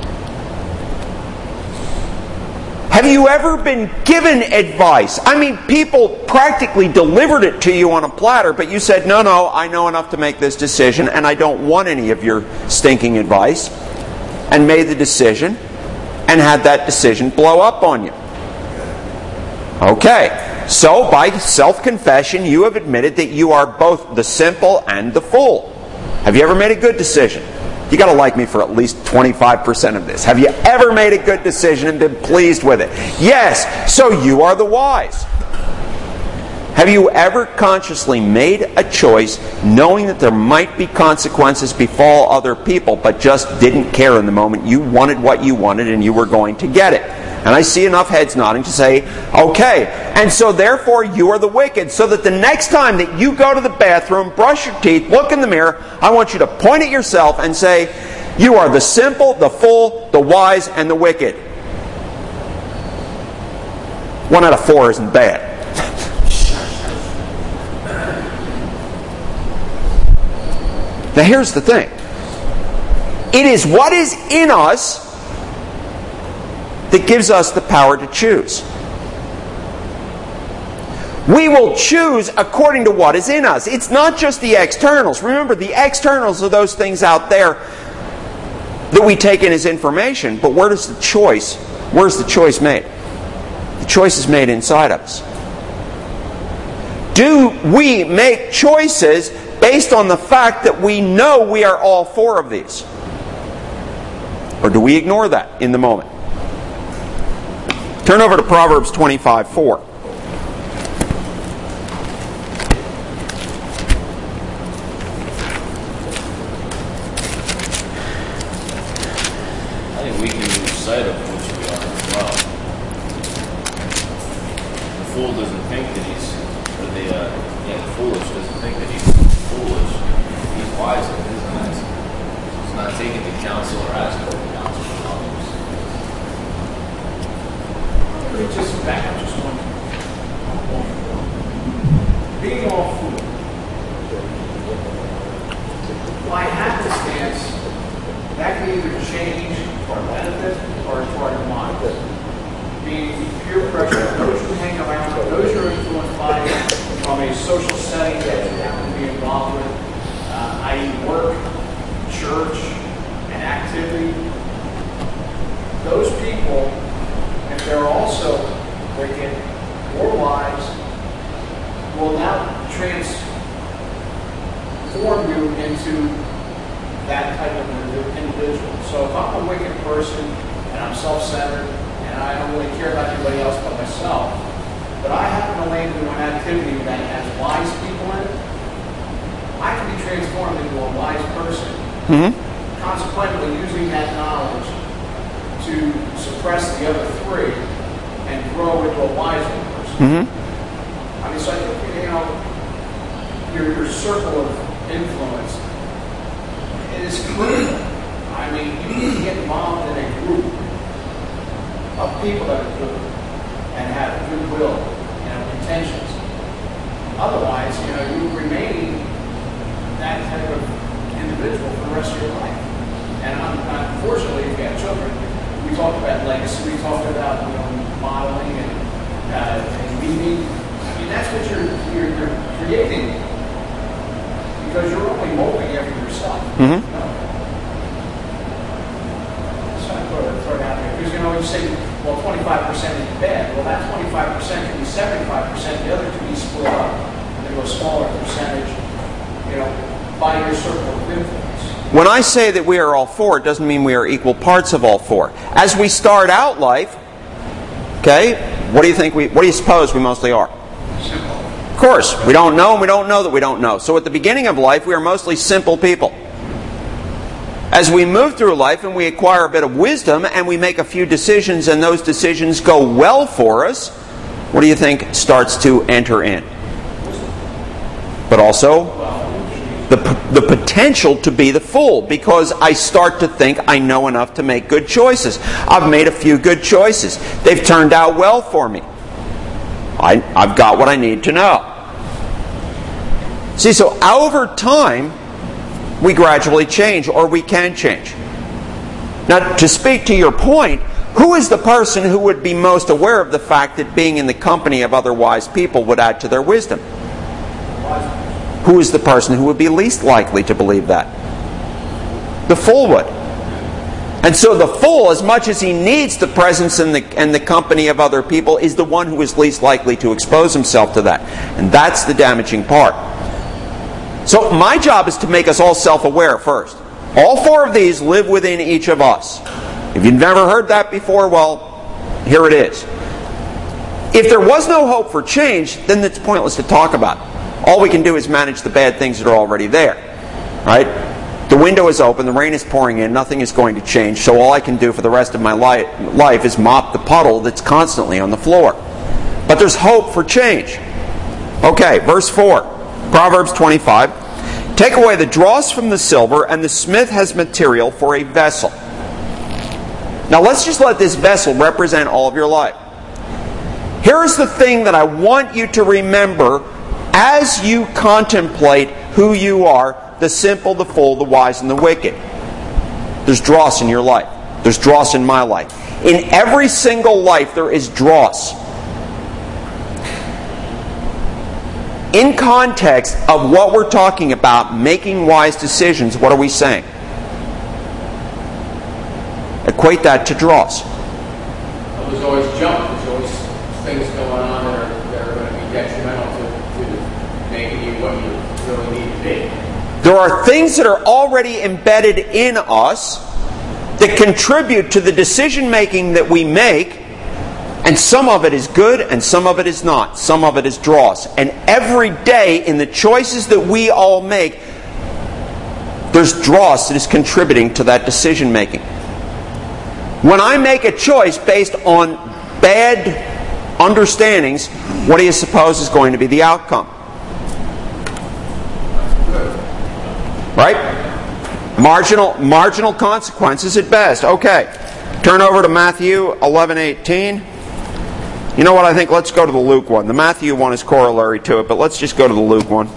Speaker 1: Have you ever been given advice? I mean, people practically delivered it to you on a platter, but you said, no, no, I know enough to make this decision, and I don't want any of your stinking advice, and made the decision, and had that decision blow up on you. Okay. So, by self-confession, you have admitted that you are both the simple and the fool. Have you ever made a good decision? You got to like me for at least twenty-five percent of this. Have you ever made a good decision and been pleased with it? Yes. So you are the wise. Have you ever consciously made a choice knowing that there might be consequences befall other people, but just didn't care in the moment? You wanted what you wanted and you were going to get it. And I see enough heads nodding to say, okay. And so therefore you are the wicked. So that the next time that you go to the bathroom, brush your teeth, look in the mirror, I want you to point at yourself and say, you are the simple, the fool, the wise, and the wicked. One out of four isn't bad. Now here's the thing. It is what is in us that gives us the power to choose. We will choose according to what is in us. It's not just the externals. Remember, the externals are those things out there that we take in as information, but where does the choice, where's the choice made? The choice is made inside of us. Do we make choices based on the fact that we know we are all four of these? Or do we ignore that in the moment? Turn over to Proverbs twenty-five four.
Speaker 2: I think we can lose sight of which we are as well. The fool doesn't think that he's, or the, uh, yeah, the foolish doesn't think that he's foolish. He's wise in his eyes. He's not taking the counsel or asking for the counsel from others.
Speaker 6: Let me just back up just one point. Being all fool. By happenstance, that can either change to our benefit or to our demise. Being peer pressure, those who hang around, those who are influenced by it from a social setting that you happen to be involved with, uh, that is work, church, and activity. Those people, if they're also wicked or wise, will now transform you into that type of individual. So if I'm a wicked person and I'm self-centered and I don't really care about anybody else but myself, but I happen to land into an activity that has wise people in it, I can be transformed into a wise person.
Speaker 1: Mm-hmm.
Speaker 6: Consequently, using that knowledge to suppress the other three and grow into a wiser person.
Speaker 1: Mm-hmm.
Speaker 6: I mean, so I think, you know, your, your circle of influence is critical. I mean, you need to get involved in a group of people that are good and have goodwill, you know, intentions. Otherwise, you know, you remain that type of individual for the rest of your life. And unfortunately, if you have children, we talked about legacy, we talked about, you know, modeling and, uh, and leading. I mean, that's what you're, you're, you're creating, because you're only molding after yourself.
Speaker 1: Mm-hmm.
Speaker 6: No. So I throw it, throw it out there. Because, you know, you say, well, twenty-five percent is bad. Well, that twenty-five percent can be seventy-five percent. The other can be split up into a smaller percentage, you know, by your circle of influence.
Speaker 1: When I say that we are all four, it doesn't mean we are equal parts of all four. As we start out life, okay, what do you think we, what do you suppose we mostly are?
Speaker 6: Simple.
Speaker 1: Of course, we don't know and we don't know that we don't know. So at the beginning of life, we are mostly simple people. As we move through life and we acquire a bit of wisdom and we make a few decisions and those decisions go well for us, what do you think starts to enter in? But also the, the potential to be the fool, because I start to think I know enough to make good choices. I've made a few good choices. They've turned out well for me. I, I've got what I need to know. See, so over time, we gradually change, or we can change. Now, to speak to your point, who is the person who would be most aware of the fact that being in the company of other wise people would add to their wisdom? Who is the person who would be least likely to believe that? The fool would. And so the fool, as much as he needs the presence and the, and the company of other people, is the one who is least likely to expose himself to that. And that's the damaging part. So my job is to make us all self-aware first. All four of these live within each of us. If you've never heard that before, well, here it is. If there was no hope for change, then it's pointless to talk about it. All we can do is manage the bad things that are already there. Right? The window is open, the rain is pouring in, nothing is going to change, so all I can do for the rest of my li- life is mop the puddle that's constantly on the floor. But there's hope for change. Okay, verse four, Proverbs twenty-five. Take away the dross from the silver, and the smith has material for a vessel. Now let's just let this vessel represent all of your life. Here's the thing that I want you to remember as you contemplate who you are: the simple, the fool, the wise, and the wicked. There's dross in your life. There's dross in my life. In every single life there is dross. In context of what we're talking about, making wise decisions, what are we saying? Equate that to dross.
Speaker 7: Well, there's always junk. There's always things going on that are, that are going to be detrimental to, to making you what you really need to be.
Speaker 1: There are things that are already embedded in us that contribute to the decision-making that we make, and some of it is good and some of it is not. Some of it is dross. And every day in the choices that we all make, there's dross that is contributing to that decision-making. When I make a choice based on bad understandings, what do you suppose is going to be the outcome? Right? Marginal, marginal consequences at best. Okay. Turn over to Matthew eleven eighteen. You know what, I think let's go to the Luke one. The Matthew one is corollary to it, but let's just go to the Luke one.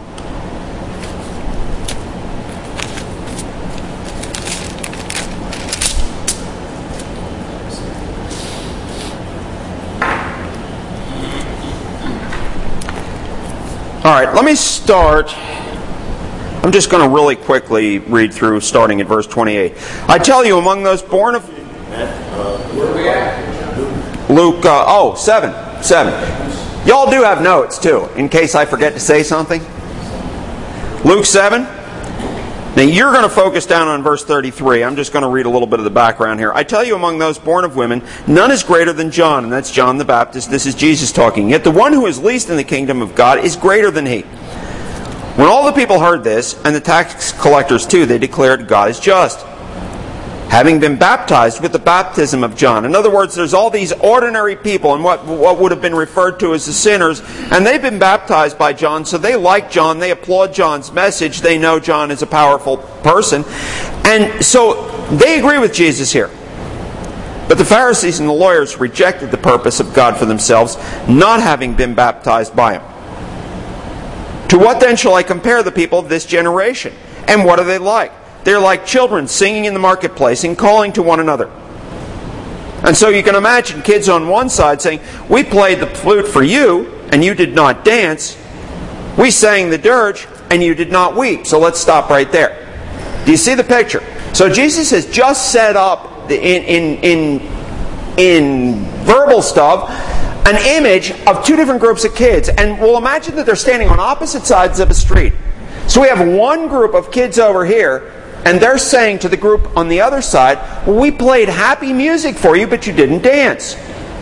Speaker 1: All right, let me start. I'm just going to really quickly read through, starting at verse twenty-eight. I tell you, among those born of...
Speaker 7: Where are we at?
Speaker 1: Luke, uh, oh, seven. Seven. Y'all do have notes, too, in case I forget to say something. Luke seven. Now, you're going to focus down on verse thirty-three. I'm just going to read a little bit of the background here. I tell you, among those born of women, none is greater than John, and that's John the Baptist. This is Jesus talking. Yet the one who is least in the kingdom of God is greater than he. When all the people heard this, and the tax collectors too, they declared God is just, having been baptized with the baptism of John. In other words, there's all these ordinary people, and what, what would have been referred to as the sinners, and they've been baptized by John, so they like John, they applaud John's message, they know John is a powerful person, and so they agree with Jesus here. But the Pharisees and the lawyers rejected the purpose of God for themselves, not having been baptized by him. To what then shall I compare the people of this generation? And what are they like? They're like children singing in the marketplace and calling to one another. And so you can imagine kids on one side saying, we played the flute for you, and you did not dance. We sang the dirge, and you did not weep. So let's stop right there. Do you see the picture? So Jesus has just set up the, in, in, in, in verbal stuff an image of two different groups of kids. And we'll imagine that they're standing on opposite sides of a street. So we have one group of kids over here, and they're saying to the group on the other side, well, we played happy music for you, but you didn't dance.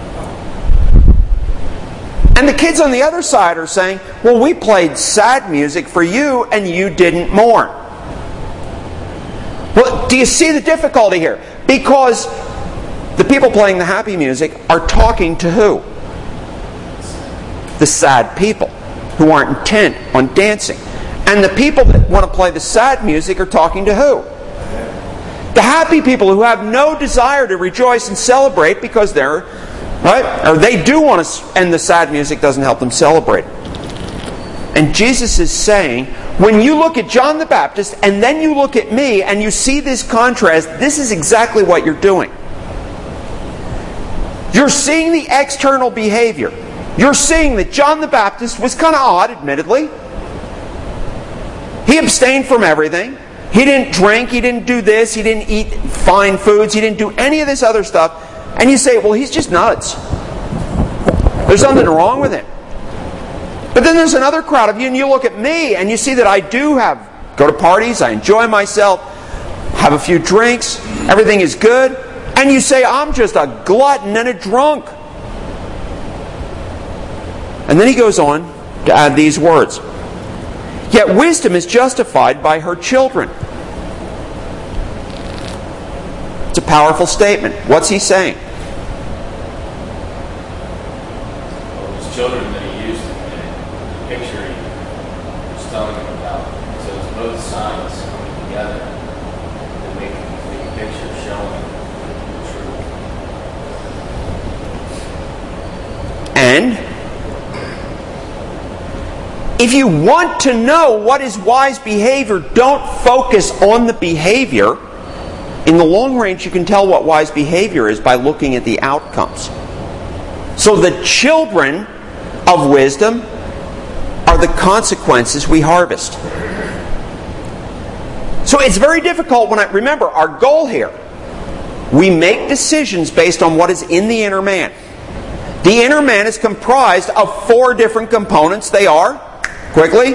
Speaker 1: And the kids on the other side are saying, well, we played sad music for you, and you didn't mourn. Well, do you see the difficulty here? Because the people playing the happy music are talking to who? The sad people who aren't intent on dancing. And the people that want to play the sad music are talking to who? The happy people who have no desire to rejoice and celebrate because they're, right? Or they do want to, and the sad music doesn't help them celebrate. And Jesus is saying, when you look at John the Baptist and then you look at me and you see this contrast, this is exactly what you're doing. You're seeing the external behavior. You're seeing that John the Baptist was kind of odd, admittedly. He abstained from everything. He didn't drink, he didn't do this, he didn't eat fine foods, he didn't do any of this other stuff. And you say, well, he's just nuts. There's nothing wrong with him. But then there's another crowd of you, and you look at me, and you see that I do have, go to parties, I enjoy myself, have a few drinks, everything is good, and you say, I'm just a glutton and a drunk. And then he goes on to add these words. Yet wisdom is justified by her children. It's a powerful statement. What's he saying?
Speaker 2: Well, his children that he used in the picture he was telling them about. So it's both sides coming together to make a complete picture showing the truth.
Speaker 1: And if you want to know what is wise behavior, don't focus on the behavior. In the long range, you can tell what wise behavior is by looking at the outcomes. So the children of wisdom are the consequences we harvest. So it's very difficult when I remember our goal here. We make decisions based on what is in the inner man. The inner man is comprised of four different components. They are, quickly,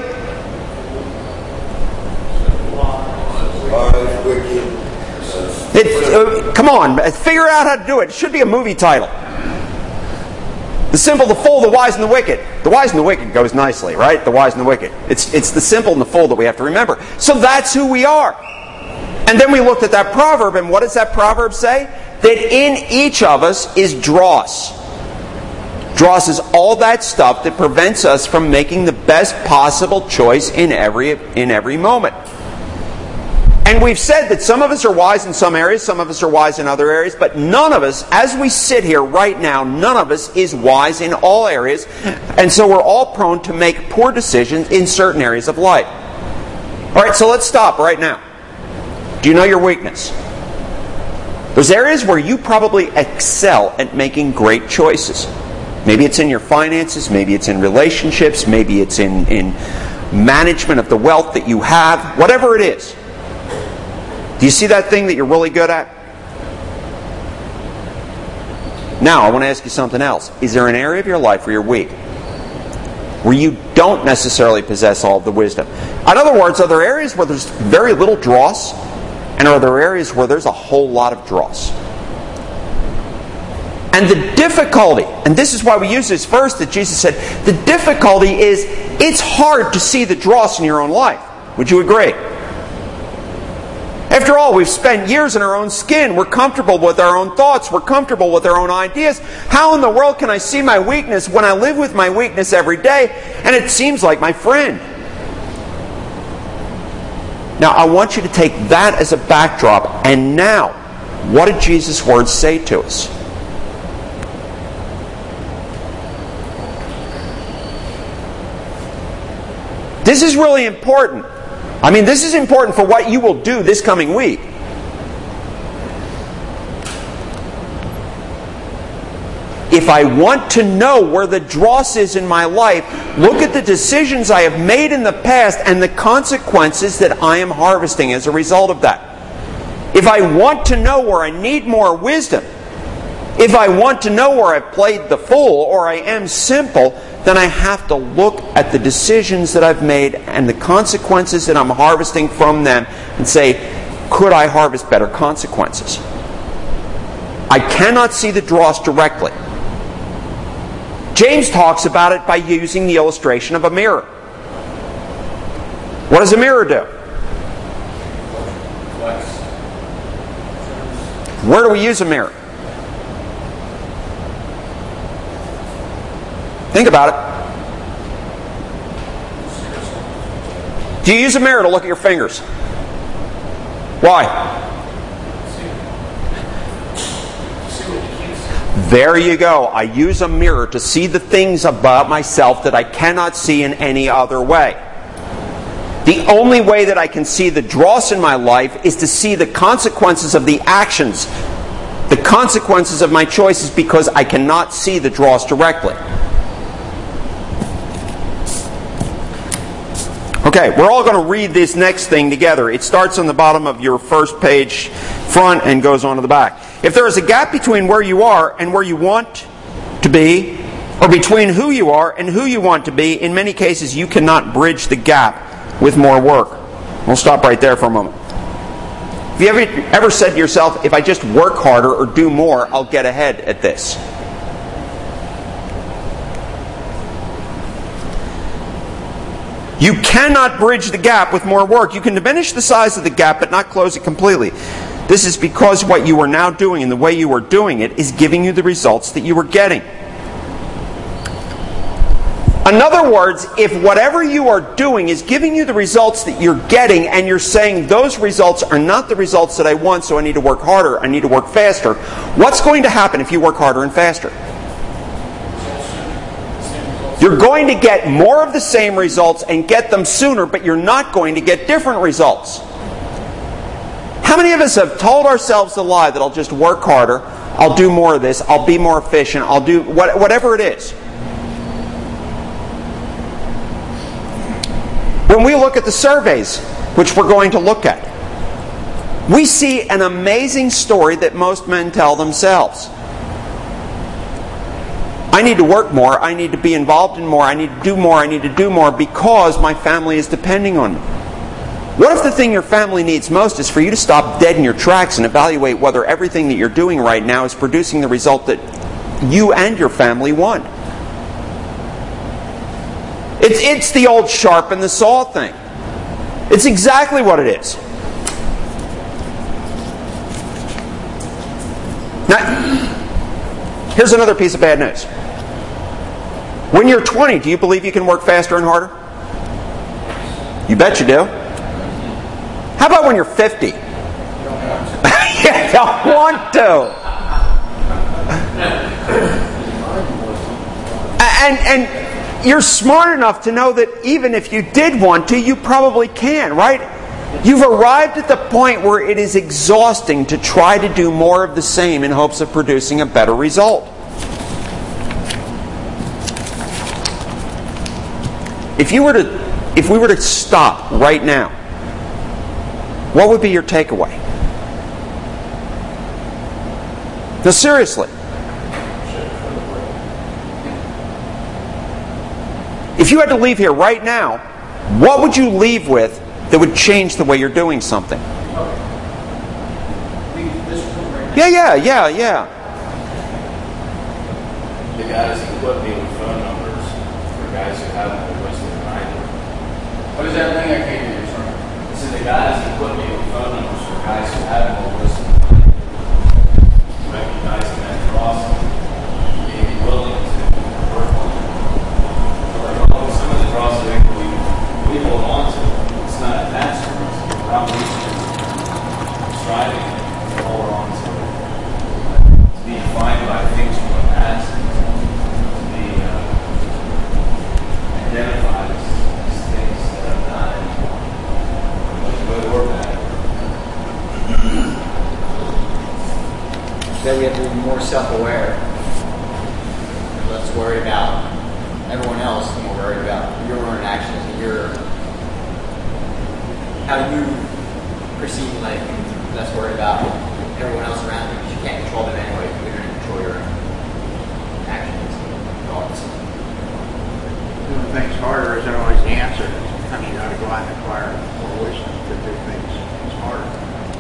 Speaker 1: It, uh, come on, figure out how to do it. It should be a movie title. The simple, the full, the wise, and the wicked. The wise and the wicked goes nicely, right? The wise and the wicked. It's, it's the simple and the full that we have to remember. So that's who we are. And then we looked at that proverb, and what does that proverb say? That in each of us is dross. Dross is all that stuff that prevents us from making the best possible choice in every, in every moment. And we've said that some of us are wise in some areas, some of us are wise in other areas, but none of us, as we sit here right now, none of us is wise in all areas. And so we're all prone to make poor decisions in certain areas of life. All right, so let's stop right now. Do you know your weakness? There's areas where you probably excel at making great choices. Maybe it's in your finances, maybe it's in relationships, maybe it's in, in management of the wealth that you have, whatever it is. Do you see that thing that you're really good at? Now, I want to ask you something else. Is there an area of your life where you're weak? Where you don't necessarily possess all of the wisdom? In other words, are there areas where there's very little dross? And are there areas where there's a whole lot of dross? And the difficulty, and this is why we use this verse that Jesus said, the difficulty is it's hard to see the dross in your own life. Would you agree? After all, we've spent years in our own skin. We're comfortable with our own thoughts. We're comfortable with our own ideas. How in the world can I see my weakness when I live with my weakness every day and it seems like my friend? Now, I want you to take that as a backdrop. And now, what did Jesus' words say to us? This is really important. I mean, this is important for what you will do this coming week. If I want to know where the dross is in my life, look at the decisions I have made in the past and the consequences that I am harvesting as a result of that. If I want to know where I need more wisdom, if I want to know where I've played the fool or I am simple, then I have to look at the decisions that I've made and the consequences that I'm harvesting from them and say, could I harvest better consequences? I cannot see the dross directly. James talks about it by using the illustration of a mirror. What does a mirror do? Where do we use a mirror? Think about it. Do you use a mirror to look at your fingers? Why? There you go. I use a mirror to see the things about myself that I cannot see in any other way. The only way that I can see the dross in my life is to see the consequences of the actions, the consequences of my choices, because I cannot see the dross directly. Okay, we're all going to read this next thing together. It starts on the bottom of your first page front and goes on to the back. If there is a gap between where you are and where you want to be, or between who you are and who you want to be, in many cases you cannot bridge the gap with more work. We'll stop right there for a moment. Have you ever, ever said to yourself, if I just work harder or do more, I'll get ahead at this? You cannot bridge the gap with more work. You can diminish the size of the gap but not close it completely. This is because what you are now doing and the way you are doing it is giving you the results that you are getting. In other words, if whatever you are doing is giving you the results that you're getting and you're saying those results are not the results that I want, so I need to work harder, I need to work faster, what's going to happen if you work harder and faster? You're going to get more of the same results and get them sooner, but you're not going to get different results. How many of us have told ourselves the lie that I'll just work harder, I'll do more of this, I'll be more efficient, I'll do what, whatever it is? When we look at the surveys, which we're going to look at, we see an amazing story that most men tell themselves. I need to work more, I need to be involved in more, I need to do more, I need to do more because my family is depending on me. What if the thing your family needs most is for you to stop dead in your tracks and evaluate whether everything that you're doing right now is producing the result that you and your family want? It's, it's the old sharpen the saw thing. It's exactly what it is. Now, here's another piece of bad news. When you're twenty, do you believe you can work faster and harder? You bet you do. How about when you're fifty? You don't want to. And, and you're smart enough to know that even if you did want to, you probably can, right? You've arrived at the point where it is exhausting to try to do more of the same in hopes of producing a better result. If you were to, if we were to stop right now, what would be your takeaway? Now, seriously. If you had to leave here right now, what would you leave with that would change the way you're doing something? Yeah, yeah, yeah, yeah.
Speaker 2: The guys equip me with phone numbers for guys who have more wisdom than I do.
Speaker 7: What is that thing I can't hear? Sorry.
Speaker 2: So the guys equip me with phone numbers for guys who have more wisdom than I do. Recognizing that crossing, being willing to work on it. Like, oh, some of the crossing we, we hold on to, it's not attached to us. We're not reaching it. Striving to hold on to it. To be defined by things from the past. To be uh, identified as, as things that are not anymore. Good or bad.
Speaker 8: Then we have to be more self-aware. Let's worry about everyone else and we're worried about your own actions and your how you perceive life, and less worried about everyone else around you because you can't control them anyway. You're going to control your own actions and thoughts.
Speaker 5: Doing things harder isn't always the answer. Sometimes you got to go out and acquire more wisdom to do things. It's harder.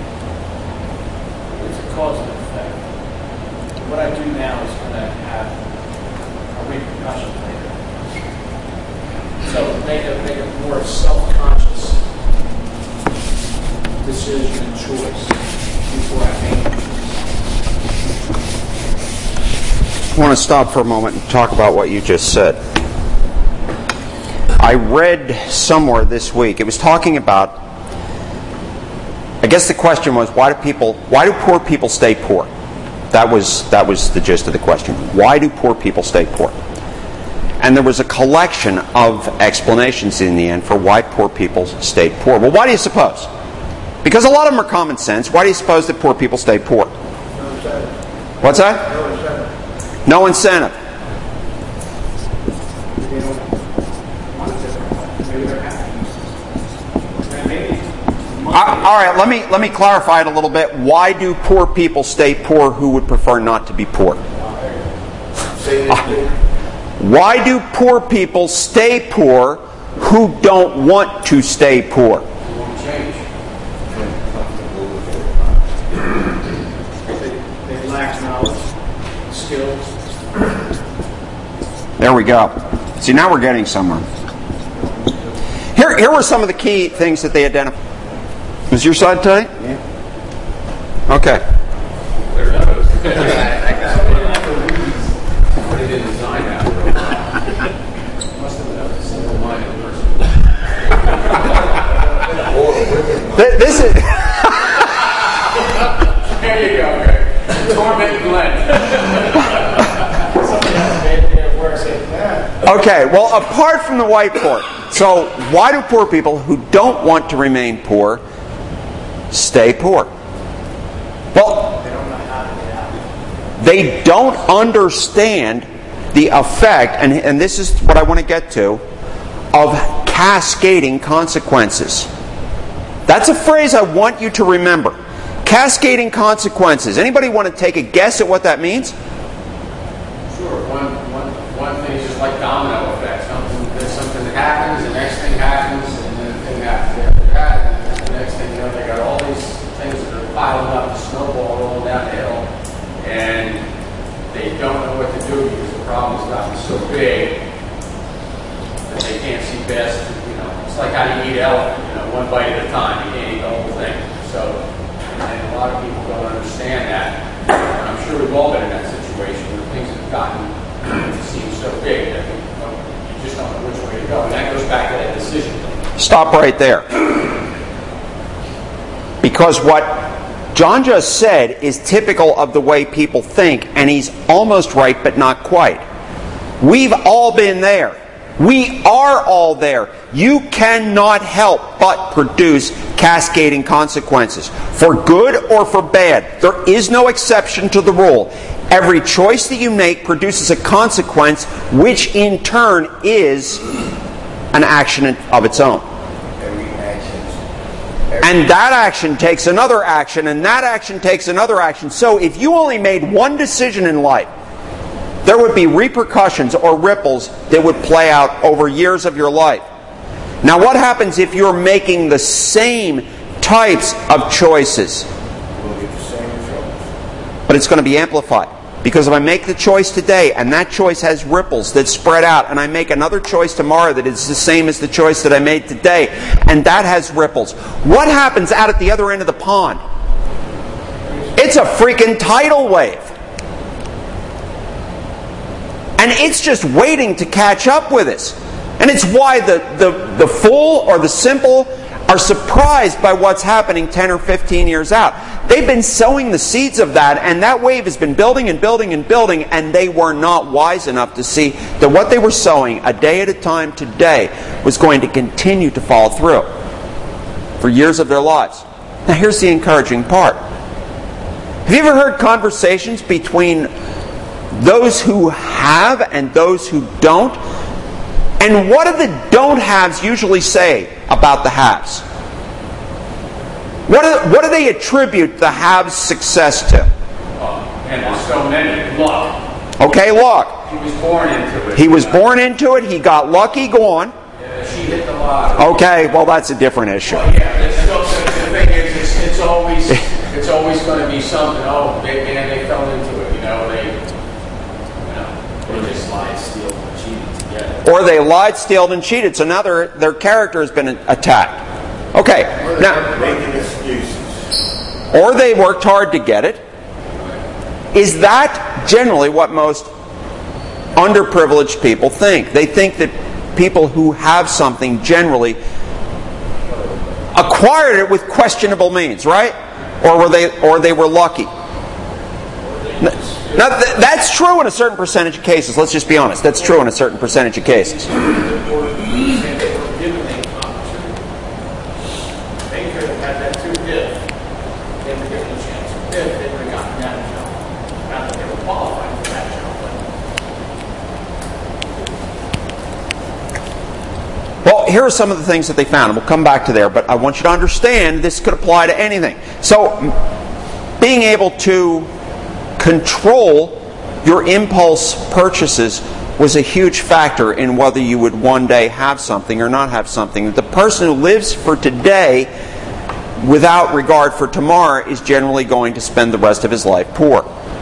Speaker 6: It's a cause and effect. What I do now is going to have a repercussion later. So make a, make a more self-conscious decision and choice before I make it.
Speaker 1: I want to stop for a moment and talk about what you just said. I read somewhere this week, it was talking about, I guess the question was, why do people, why do poor people stay poor? That was, that was the gist of the question. Why do poor people stay poor? And there was a collection of explanations in the end for why poor people stayed poor. Well, why do you suppose? Because a lot of them are common sense. Why do you suppose that poor people stay poor?
Speaker 5: No incentive.
Speaker 1: What's that?
Speaker 5: No incentive.
Speaker 1: No incentive.
Speaker 5: You don't want it different. Maybe they're happy.
Speaker 1: Uh, all right, let me let me clarify it a little bit. Why do poor people stay poor who would prefer not to be poor? Uh, why do poor people stay poor who don't want to stay poor?
Speaker 6: They lack knowledge, skills.
Speaker 1: There we go. See, now we're getting somewhere. Here, here were some of the key things that they identified. Was your side tight?
Speaker 5: Yeah.
Speaker 1: Okay.
Speaker 7: Somebody didn't design that. Must have been a single-minded person.
Speaker 1: Th- This is.
Speaker 7: There you go, Greg. Torment Glenn.
Speaker 1: Okay, well, apart from the whiteboard, so why do poor people who don't want to remain poor stay poor? Well, they don't understand the effect, and, and this is what I want to get to, of cascading consequences. That's a phrase I want you to remember. Cascading consequences. Anybody want to take a guess at what that means?
Speaker 7: Sure. One, one, one thing is just like domino effect. Something, there's something that happens, the next thing happens, and then the thing happens after that, and the next thing you know, they got all these things that are piling up, the snowball rolling down the hill, and they don't know what to do because the problem has gotten so big that they can't see best. You know, it's like how you eat elephant. You know, one bite at a time. You can't eat the whole thing. So, and a lot of people don't understand that. And I'm sure we've all been in that situation where things have gotten to seem so big that you just don't know which way to go. And that goes back to that decision thing.
Speaker 1: Stop right there. Because what John just said is typical of the way people think, and he's almost right, but not quite. We've all been there. We are all there. You cannot help but produce cascading consequences, for good or for bad. There is no exception to the rule. Every choice that you make produces a consequence, which in turn is an action of its own. And that action takes another action, and that action takes another action. So if you only made one decision in life, there would be repercussions or ripples that would play out over years of your life. Now what happens if you're making the same types of choices? But it's going to be amplified. Because if I make the choice today, and that choice has ripples that spread out, and I make another choice tomorrow that is the same as the choice that I made today, and that has ripples, what happens out at the other end of the pond? It's a freaking tidal wave. And it's just waiting to catch up with us. And it's why the, the, the fool or the simple are surprised by what's happening ten or fifteen years out. They've been sowing the seeds of that, and that wave has been building and building and building, and they were not wise enough to see that what they were sowing a day at a time today was going to continue to fall through for years of their lives. Now here's the encouraging part. Have you ever heard conversations between those who have and those who don't? And what do the don't haves usually say about the haves? What do, what do they attribute the haves' success to?
Speaker 7: Oh, and there's so many. Luck.
Speaker 1: Okay, luck.
Speaker 7: He was born into it.
Speaker 1: He was born into it. He got lucky. Go on.
Speaker 7: Yeah, she hit the lottery.
Speaker 1: Okay, well that's a different issue.
Speaker 7: Well, yeah, it's still, the thing is, it's, it's always it's always going to be something. Oh, they, man, they fell into it. You know, they, you know,
Speaker 2: Or they slide, steal, and cheat together.
Speaker 1: Or they lied, stealed, and cheated. So now their their character has been attacked. Okay, now
Speaker 3: Making excuses.
Speaker 1: or they worked hard to get it. Is that generally what most underprivileged people think? They think that people who have something generally acquired it with questionable means, right? Or were they or they were lucky. Now th- that's true in a certain percentage of cases. Let's just be honest. That's true in a certain percentage of cases. Well, here are some of the things that they found, and we'll come back to there, but I want you to understand this could apply to anything. So, being able to control your impulse purchases was a huge factor in whether you would one day have something or not have something. The person who lives for today without regard for tomorrow is generally going to spend the rest of his life poor.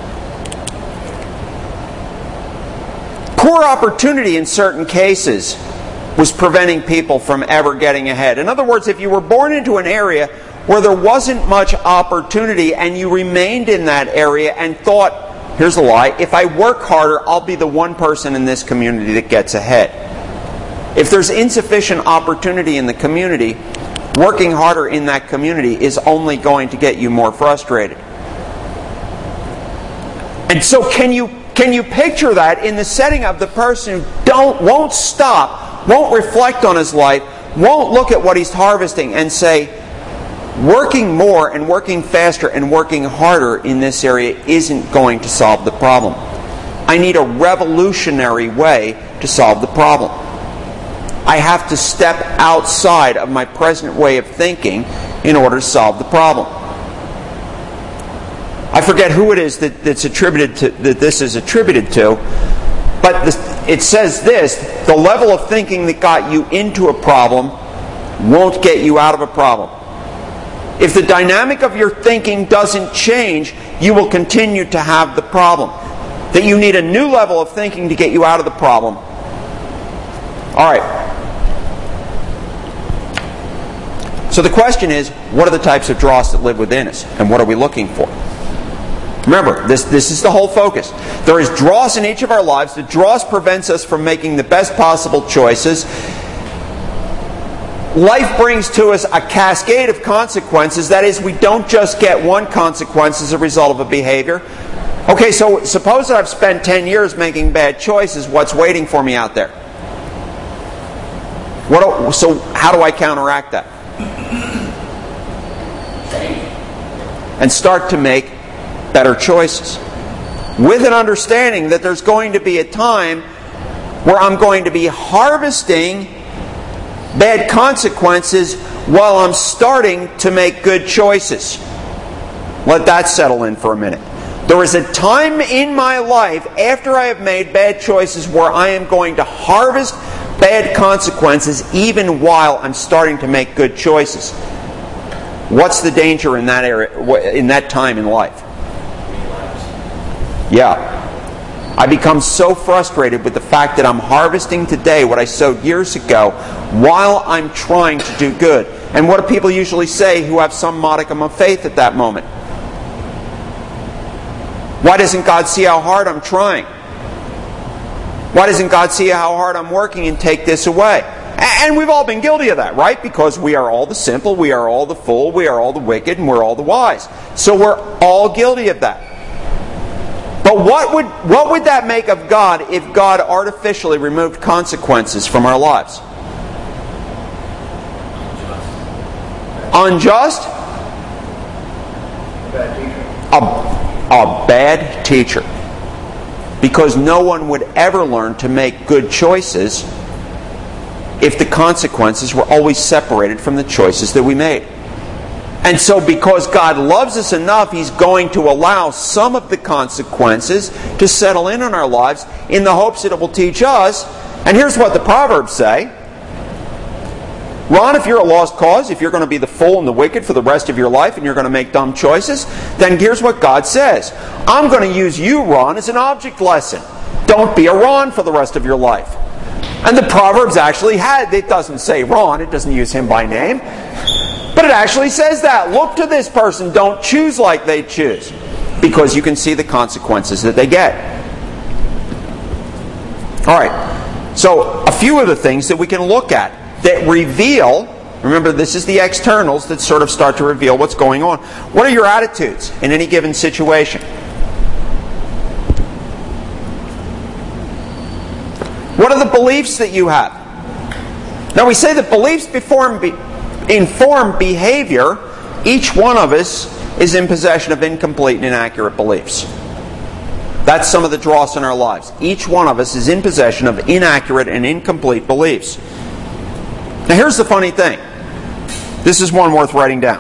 Speaker 1: Poor opportunity in certain cases was preventing people from ever getting ahead. In other words, if you were born into an area where there wasn't much opportunity and you remained in that area and thought, here's a lie, if I work harder, I'll be the one person in this community that gets ahead. If there's insufficient opportunity in the community, working harder in that community is only going to get you more frustrated. And so can you can you picture that in the setting of the person who don't won't stop, won't reflect on his life, won't look at what he's harvesting and say, working more and working faster and working harder in this area isn't going to solve the problem. I need a revolutionary way to solve the problem. I have to step outside of my present way of thinking in order to solve the problem. I forget who it is that, that's attributed to, that this is attributed to, but this, it says this: the level of thinking that got you into a problem won't get you out of a problem. If the dynamic of your thinking doesn't change, you will continue to have the problem. That you need a new level of thinking to get you out of the problem. All right. So the question is, what are the types of dross that live within us? And what are we looking for? Remember, this, this is the whole focus. There is dross in each of our lives. The dross prevents us from making the best possible choices. Life brings to us a cascade of consequences. That is, we don't just get one consequence as a result of a behavior. Okay, so suppose that I've spent ten years making bad choices. What's waiting for me out there? What do, so how do I counteract that? And start to make better choices. With an understanding that there's going to be a time where I'm going to be harvesting bad consequences while I'm starting to make good choices. Let that settle in for a minute. There is a time in my life after I have made bad choices where I am going to harvest bad consequences even while I'm starting to make good choices. What's the danger in that area, in that time in life? Yeah. I become so frustrated with the fact that I'm harvesting today what I sowed years ago while I'm trying to do good. And what do people usually say who have some modicum of faith at that moment? Why doesn't God see how hard I'm trying? Why doesn't God see how hard I'm working and take this away? And we've all been guilty of that, right? Because we are all the simple, we are all the fool, we are all the wicked, and we're all the wise. So we're all guilty of that. But what would what would that make of God if God artificially removed consequences from our lives? Unjust? A, a bad teacher. Because no one would ever learn to make good choices if the consequences were always separated from the choices that we made. And so because God loves us enough, He's going to allow some of the consequences to settle in on our lives in the hopes that it will teach us. And here's what the Proverbs say. Ron, if you're a lost cause, if you're going to be the fool and the wicked for the rest of your life and you're going to make dumb choices, then here's what God says. I'm going to use you, Ron, as an object lesson. Don't be a Ron for the rest of your life. And the Proverbs actually had, it doesn't say Ron, it doesn't use him by name. But it actually says that. Look to this person. Don't choose like they choose. Because you can see the consequences that they get. Alright. So, a few of the things that we can look at that reveal, remember this is the externals that sort of start to reveal what's going on. What are your attitudes in any given situation? What are the beliefs that you have? Now we say that beliefs inform, be, inform behavior. Each one of us is in possession of incomplete and inaccurate beliefs. That's some of the dross in our lives. Each one of us is in possession of inaccurate and incomplete beliefs. Now here's the funny thing. This is one worth writing down.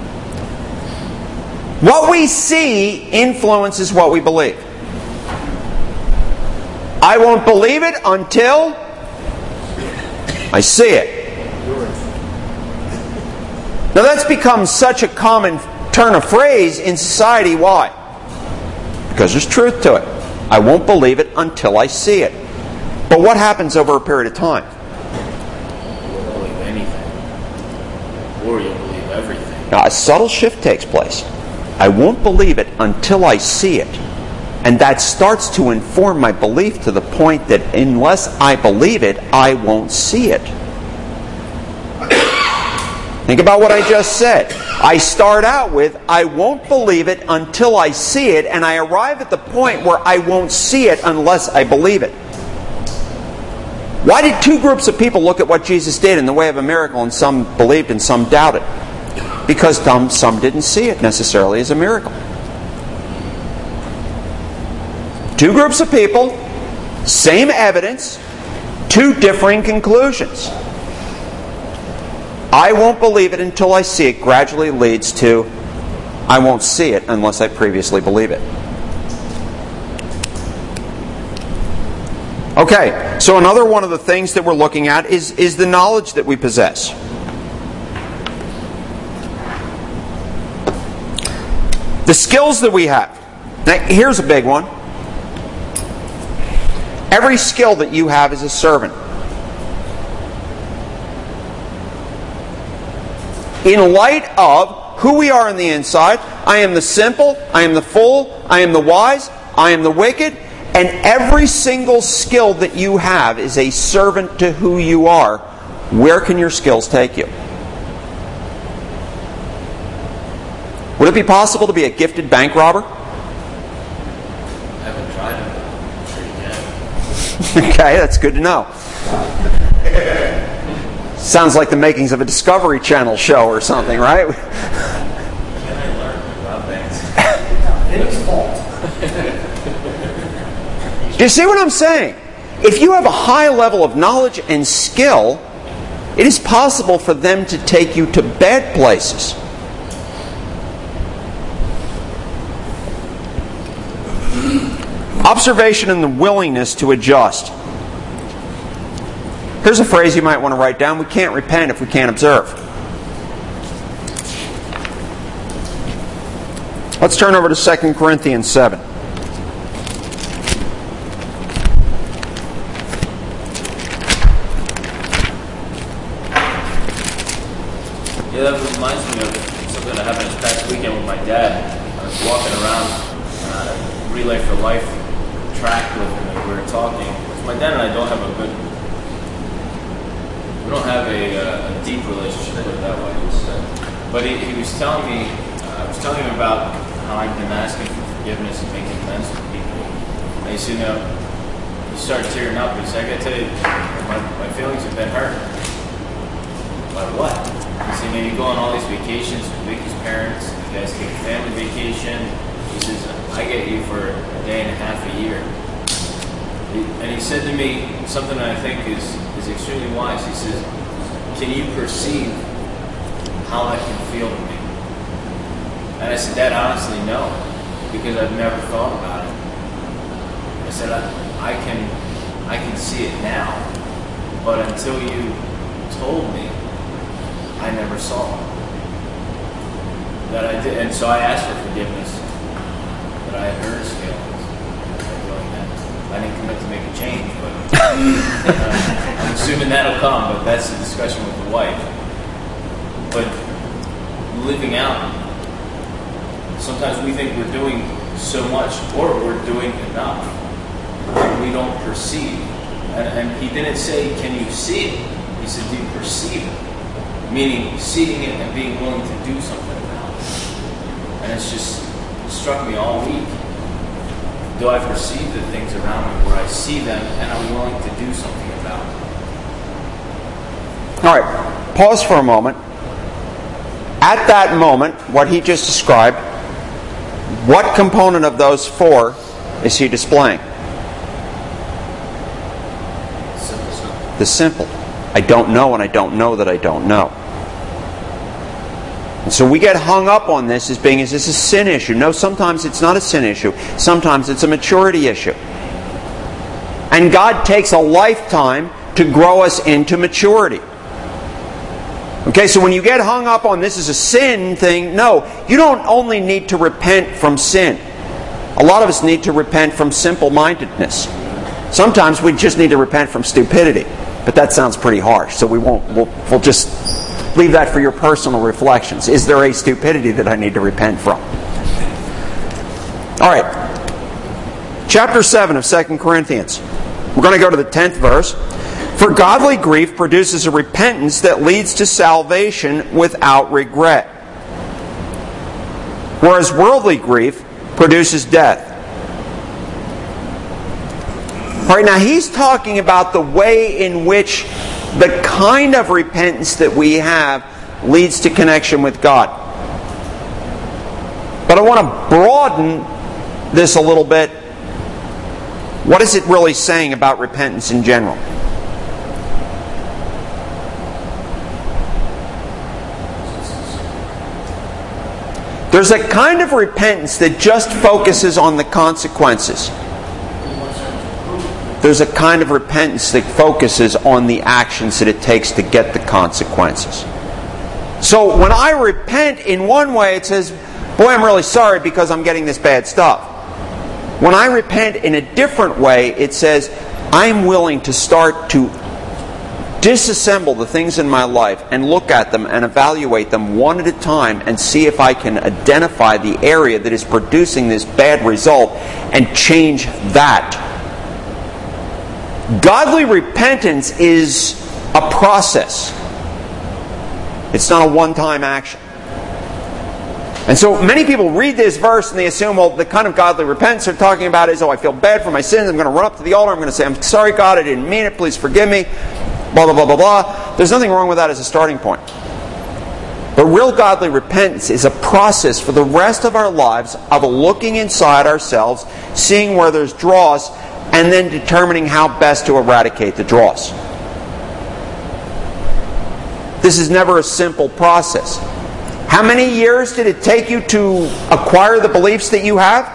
Speaker 1: What we see influences what we believe. I won't believe it until I see it. Now that's become such a common turn of phrase in society. Why? Because there's truth to it. I won't believe it until I see it. But what happens over a period of time?
Speaker 2: You won't believe anything. Or you'll believe everything.
Speaker 1: Now a subtle shift takes place. I won't believe it until I see it. And that starts to inform my belief to the point that unless I believe it, I won't see it. Think about what I just said. I start out with, I won't believe it until I see it, and I arrive at the point where I won't see it unless I believe it. Why did two groups of people look at what Jesus did in the way of a miracle, and some believed and some doubted? Because some, some didn't see it necessarily as a miracle. Two groups of people, same evidence, two differing conclusions. I won't believe it until I see it gradually leads to I won't see it unless I previously believe it. Okay, so another one of the things that we're looking at is, is the knowledge that we possess. The skills that we have. Now, here's a big one. Every skill that you have is a servant. In light of who we are on the inside, I am the simple, I am the fool, I am the wise, I am the wicked, and every single skill that you have is a servant to who you are. Where can your skills take you? Would it be possible to be a gifted bank robber?
Speaker 2: I haven't tried it. I'm sure you can.
Speaker 1: Okay, that's good to know. Sounds like the makings of a Discovery Channel show or something, right?
Speaker 2: Can I learn about banks?
Speaker 6: It's fault.
Speaker 1: Do you see what I'm saying? If you have a high level of knowledge and skill, it is possible for them to take you to bad places. Observation and the willingness to adjust. Here's a phrase you might want to write down. We can't repent if we can't observe. Let's turn over to Second Corinthians seven.
Speaker 2: Yeah, that reminds me of something that happened this past weekend with my dad. I was walking around uh, Relay for Life track with him, and we were talking. My dad and I don't have a good, we don't have a, uh, a deep relationship, put it that way. But he, he was telling me, uh, I was telling him about how I've been asking for forgiveness and making amends with people. And he said, you know, he started tearing up. He said, I gotta tell you, my, my feelings have been hurt. By what? He said, man, you go on all these vacations with Vicky's parents, you guys take a family vacation. He says, I get you for a day and a half a year. He, and he said to me something that I think is, is extremely wise. He says, can you perceive how that can feel to me? And I said, Dad, honestly, no, because I've never thought about it. I said, I, I can I can see it now, but until you told me, I never saw it. That I did, and so I asked for forgiveness. That I had hurt his feelings. I didn't commit to make a change, but uh, I'm assuming that'll come. But that's the discussion with the wife. But living out, sometimes we think we're doing so much, or we're doing enough, and we don't perceive. And, and he didn't say, "Can you see it?" He said, "Do you perceive it?" Meaning seeing it and being willing to do something about it. And it's just it struck me all week. Do I perceive the things around me where I see them and I'm willing to do something about them?
Speaker 1: All right, pause for a moment. At that moment, what he just described, what component of those four is he displaying?
Speaker 2: Simple stuff.
Speaker 1: The simple. I don't know, and I don't know that I don't know. And so we get hung up on this as being, is this a sin issue? No, sometimes it's not a sin issue. Sometimes it's a maturity issue. And God takes a lifetime to grow us into maturity. Okay, so when you get hung up on this is a sin thing, no, you don't only need to repent from sin. A lot of us need to repent from simple-mindedness. Sometimes we just need to repent from stupidity. But that sounds pretty harsh, so we won't, we'll, we'll just leave that for your personal reflections. Is there a stupidity that I need to repent from? All right. Chapter seven of Second Corinthians. We're going to go to the tenth verse. For godly grief produces a repentance that leads to salvation without regret, whereas worldly grief produces death. All right, now he's talking about the way in which the kind of repentance that we have leads to connection with God. But I want to broaden this a little bit. What is it really saying about repentance in general? There's a kind of repentance that just focuses on the consequences. There's a kind of repentance that focuses on the actions that it takes to get the consequences. So when I repent in one way, it says, boy, I'm really sorry because I'm getting this bad stuff. When I repent in a different way, it says, I'm willing to start to disassemble the things in my life and look at them and evaluate them one at a time and see if I can identify the area that is producing this bad result and change that. Godly repentance is a process. It's not a one-time action. And so many people read this verse and they assume, well, the kind of godly repentance they're talking about is, oh, I feel bad for my sins. I'm going to run up to the altar. I'm going to say, I'm sorry, God, I didn't mean it. Please forgive me. Blah, blah, blah, blah, blah. There's nothing wrong with that as a starting point. But real godly repentance is a process for the rest of our lives of looking inside ourselves, seeing where there's dross, and then determining how best to eradicate the dross. This is never a simple process. How many years did it take you to acquire the beliefs that you have?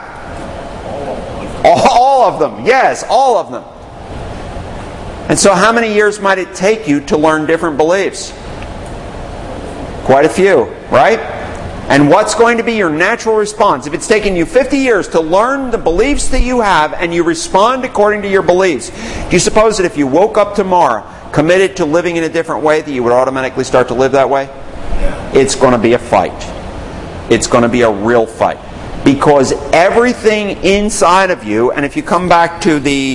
Speaker 1: All of them. Yes, all of them. And so how many years might it take you to learn different beliefs? Quite a few, right? And what's going to be your natural response? If it's taken you fifty years to learn the beliefs that you have and you respond according to your beliefs, do you suppose that if you woke up tomorrow committed to living in a different way that you would automatically start to live that way? Yeah. It's going to be a fight. It's going to be a real fight. Because everything inside of you, and if you come back to the...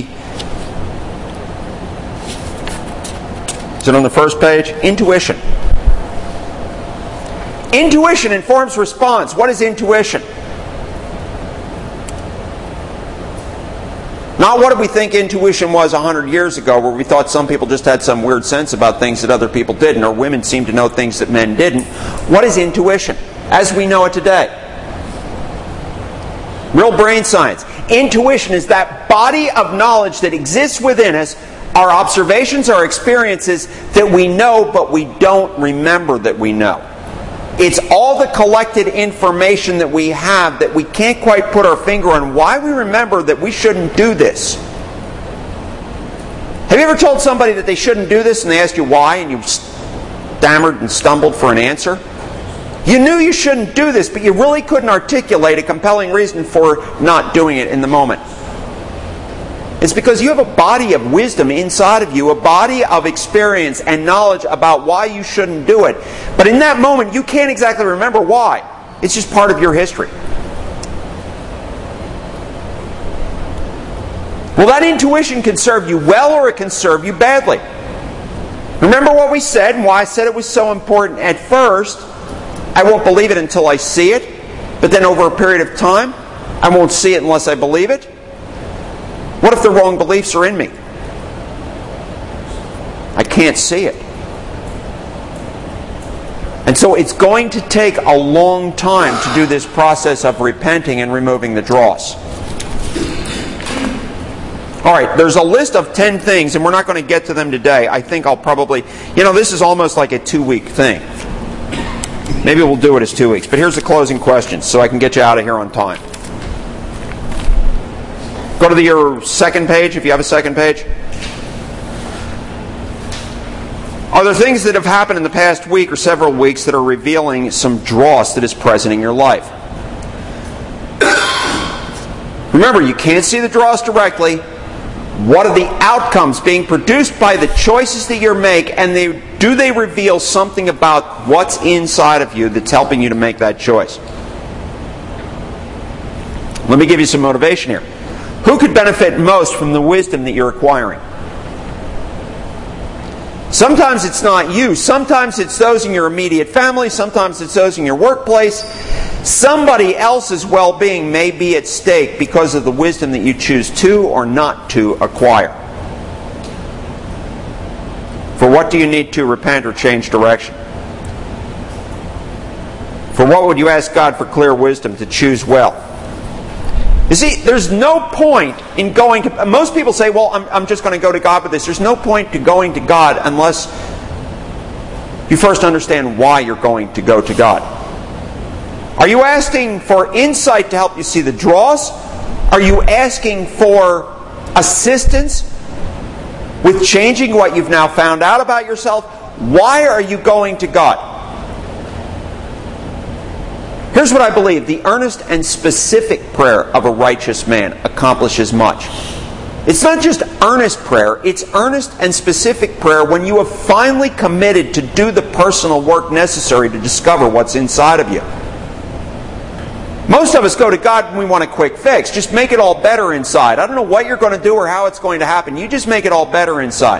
Speaker 1: Is it on the first page? Intuition. Intuition informs response. What is intuition? Not what did we think intuition was a hundred years ago, where we thought some people just had some weird sense about things that other people didn't, or women seemed to know things that men didn't. What is intuition as we know it today? Real brain science. Intuition is that body of knowledge that exists within us, our observations, our experiences that we know but we don't remember that we know. It's all the collected information that we have that we can't quite put our finger on why we remember that we shouldn't do this. Have you ever told somebody that they shouldn't do this and they asked you why and you stammered and stumbled for an answer? You knew you shouldn't do this, but you really couldn't articulate a compelling reason for not doing it in the moment. It's because you have a body of wisdom inside of you, a body of experience and knowledge about why you shouldn't do it. But in that moment, you can't exactly remember why. It's just part of your history. Well, that intuition can serve you well or it can serve you badly. Remember what we said and why I said it was so important at first. I won't believe it until I see it. But then over a period of time, I won't see it unless I believe it. What if the wrong beliefs are in me? I can't see it. And so it's going to take a long time to do this process of repenting and removing the dross. All right, there's a list of ten things, and we're not going to get to them today. I think I'll probably, you know, this is almost like a two-week thing. Maybe we'll do it as two weeks. But here's the closing questions, so I can get you out of here on time. Go to the, your second page, if you have a second page. Are there things that have happened in the past week or several weeks that are revealing some dross that is present in your life? Remember, you can't see the dross directly. What are the outcomes being produced by the choices that you make, and they, do they reveal something about what's inside of you that's helping you to make that choice? Let me give you some motivation here. Who could benefit most from the wisdom that you're acquiring? Sometimes it's not you. Sometimes it's those in your immediate family. Sometimes it's those in your workplace. Somebody else's well-being may be at stake because of the wisdom that you choose to or not to acquire. For what do you need to repent or change direction? For what would you ask God for clear wisdom to choose well? You see, there's no point in going to... Most people say, well, I'm, I'm just going to go to God with this. There's no point to going to God unless you first understand why you're going to go to God. Are you asking for insight to help you see the dross? Are you asking for assistance with changing what you've now found out about yourself? Why are you going to God? Here's what I believe. The earnest and specific prayer of a righteous man accomplishes much. It's not just earnest prayer. It's earnest and specific prayer when you have finally committed to do the personal work necessary to discover what's inside of you. Most of us go to God when we want a quick fix. Just make it all better inside. I don't know what you're going to do or how it's going to happen. You just make it all better inside.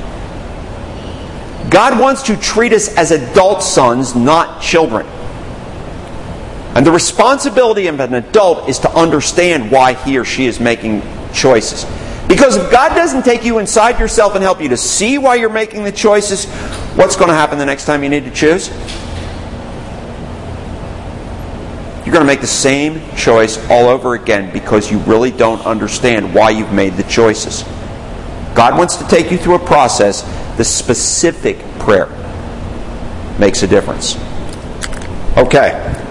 Speaker 1: God wants to treat us as adult sons, not children. And the responsibility of an adult is to understand why he or she is making choices. Because if God doesn't take you inside yourself and help you to see why you're making the choices, what's going to happen the next time you need to choose? You're going to make the same choice all over again because you really don't understand why you've made the choices. God wants to take you through a process. The specific prayer makes a difference. Okay.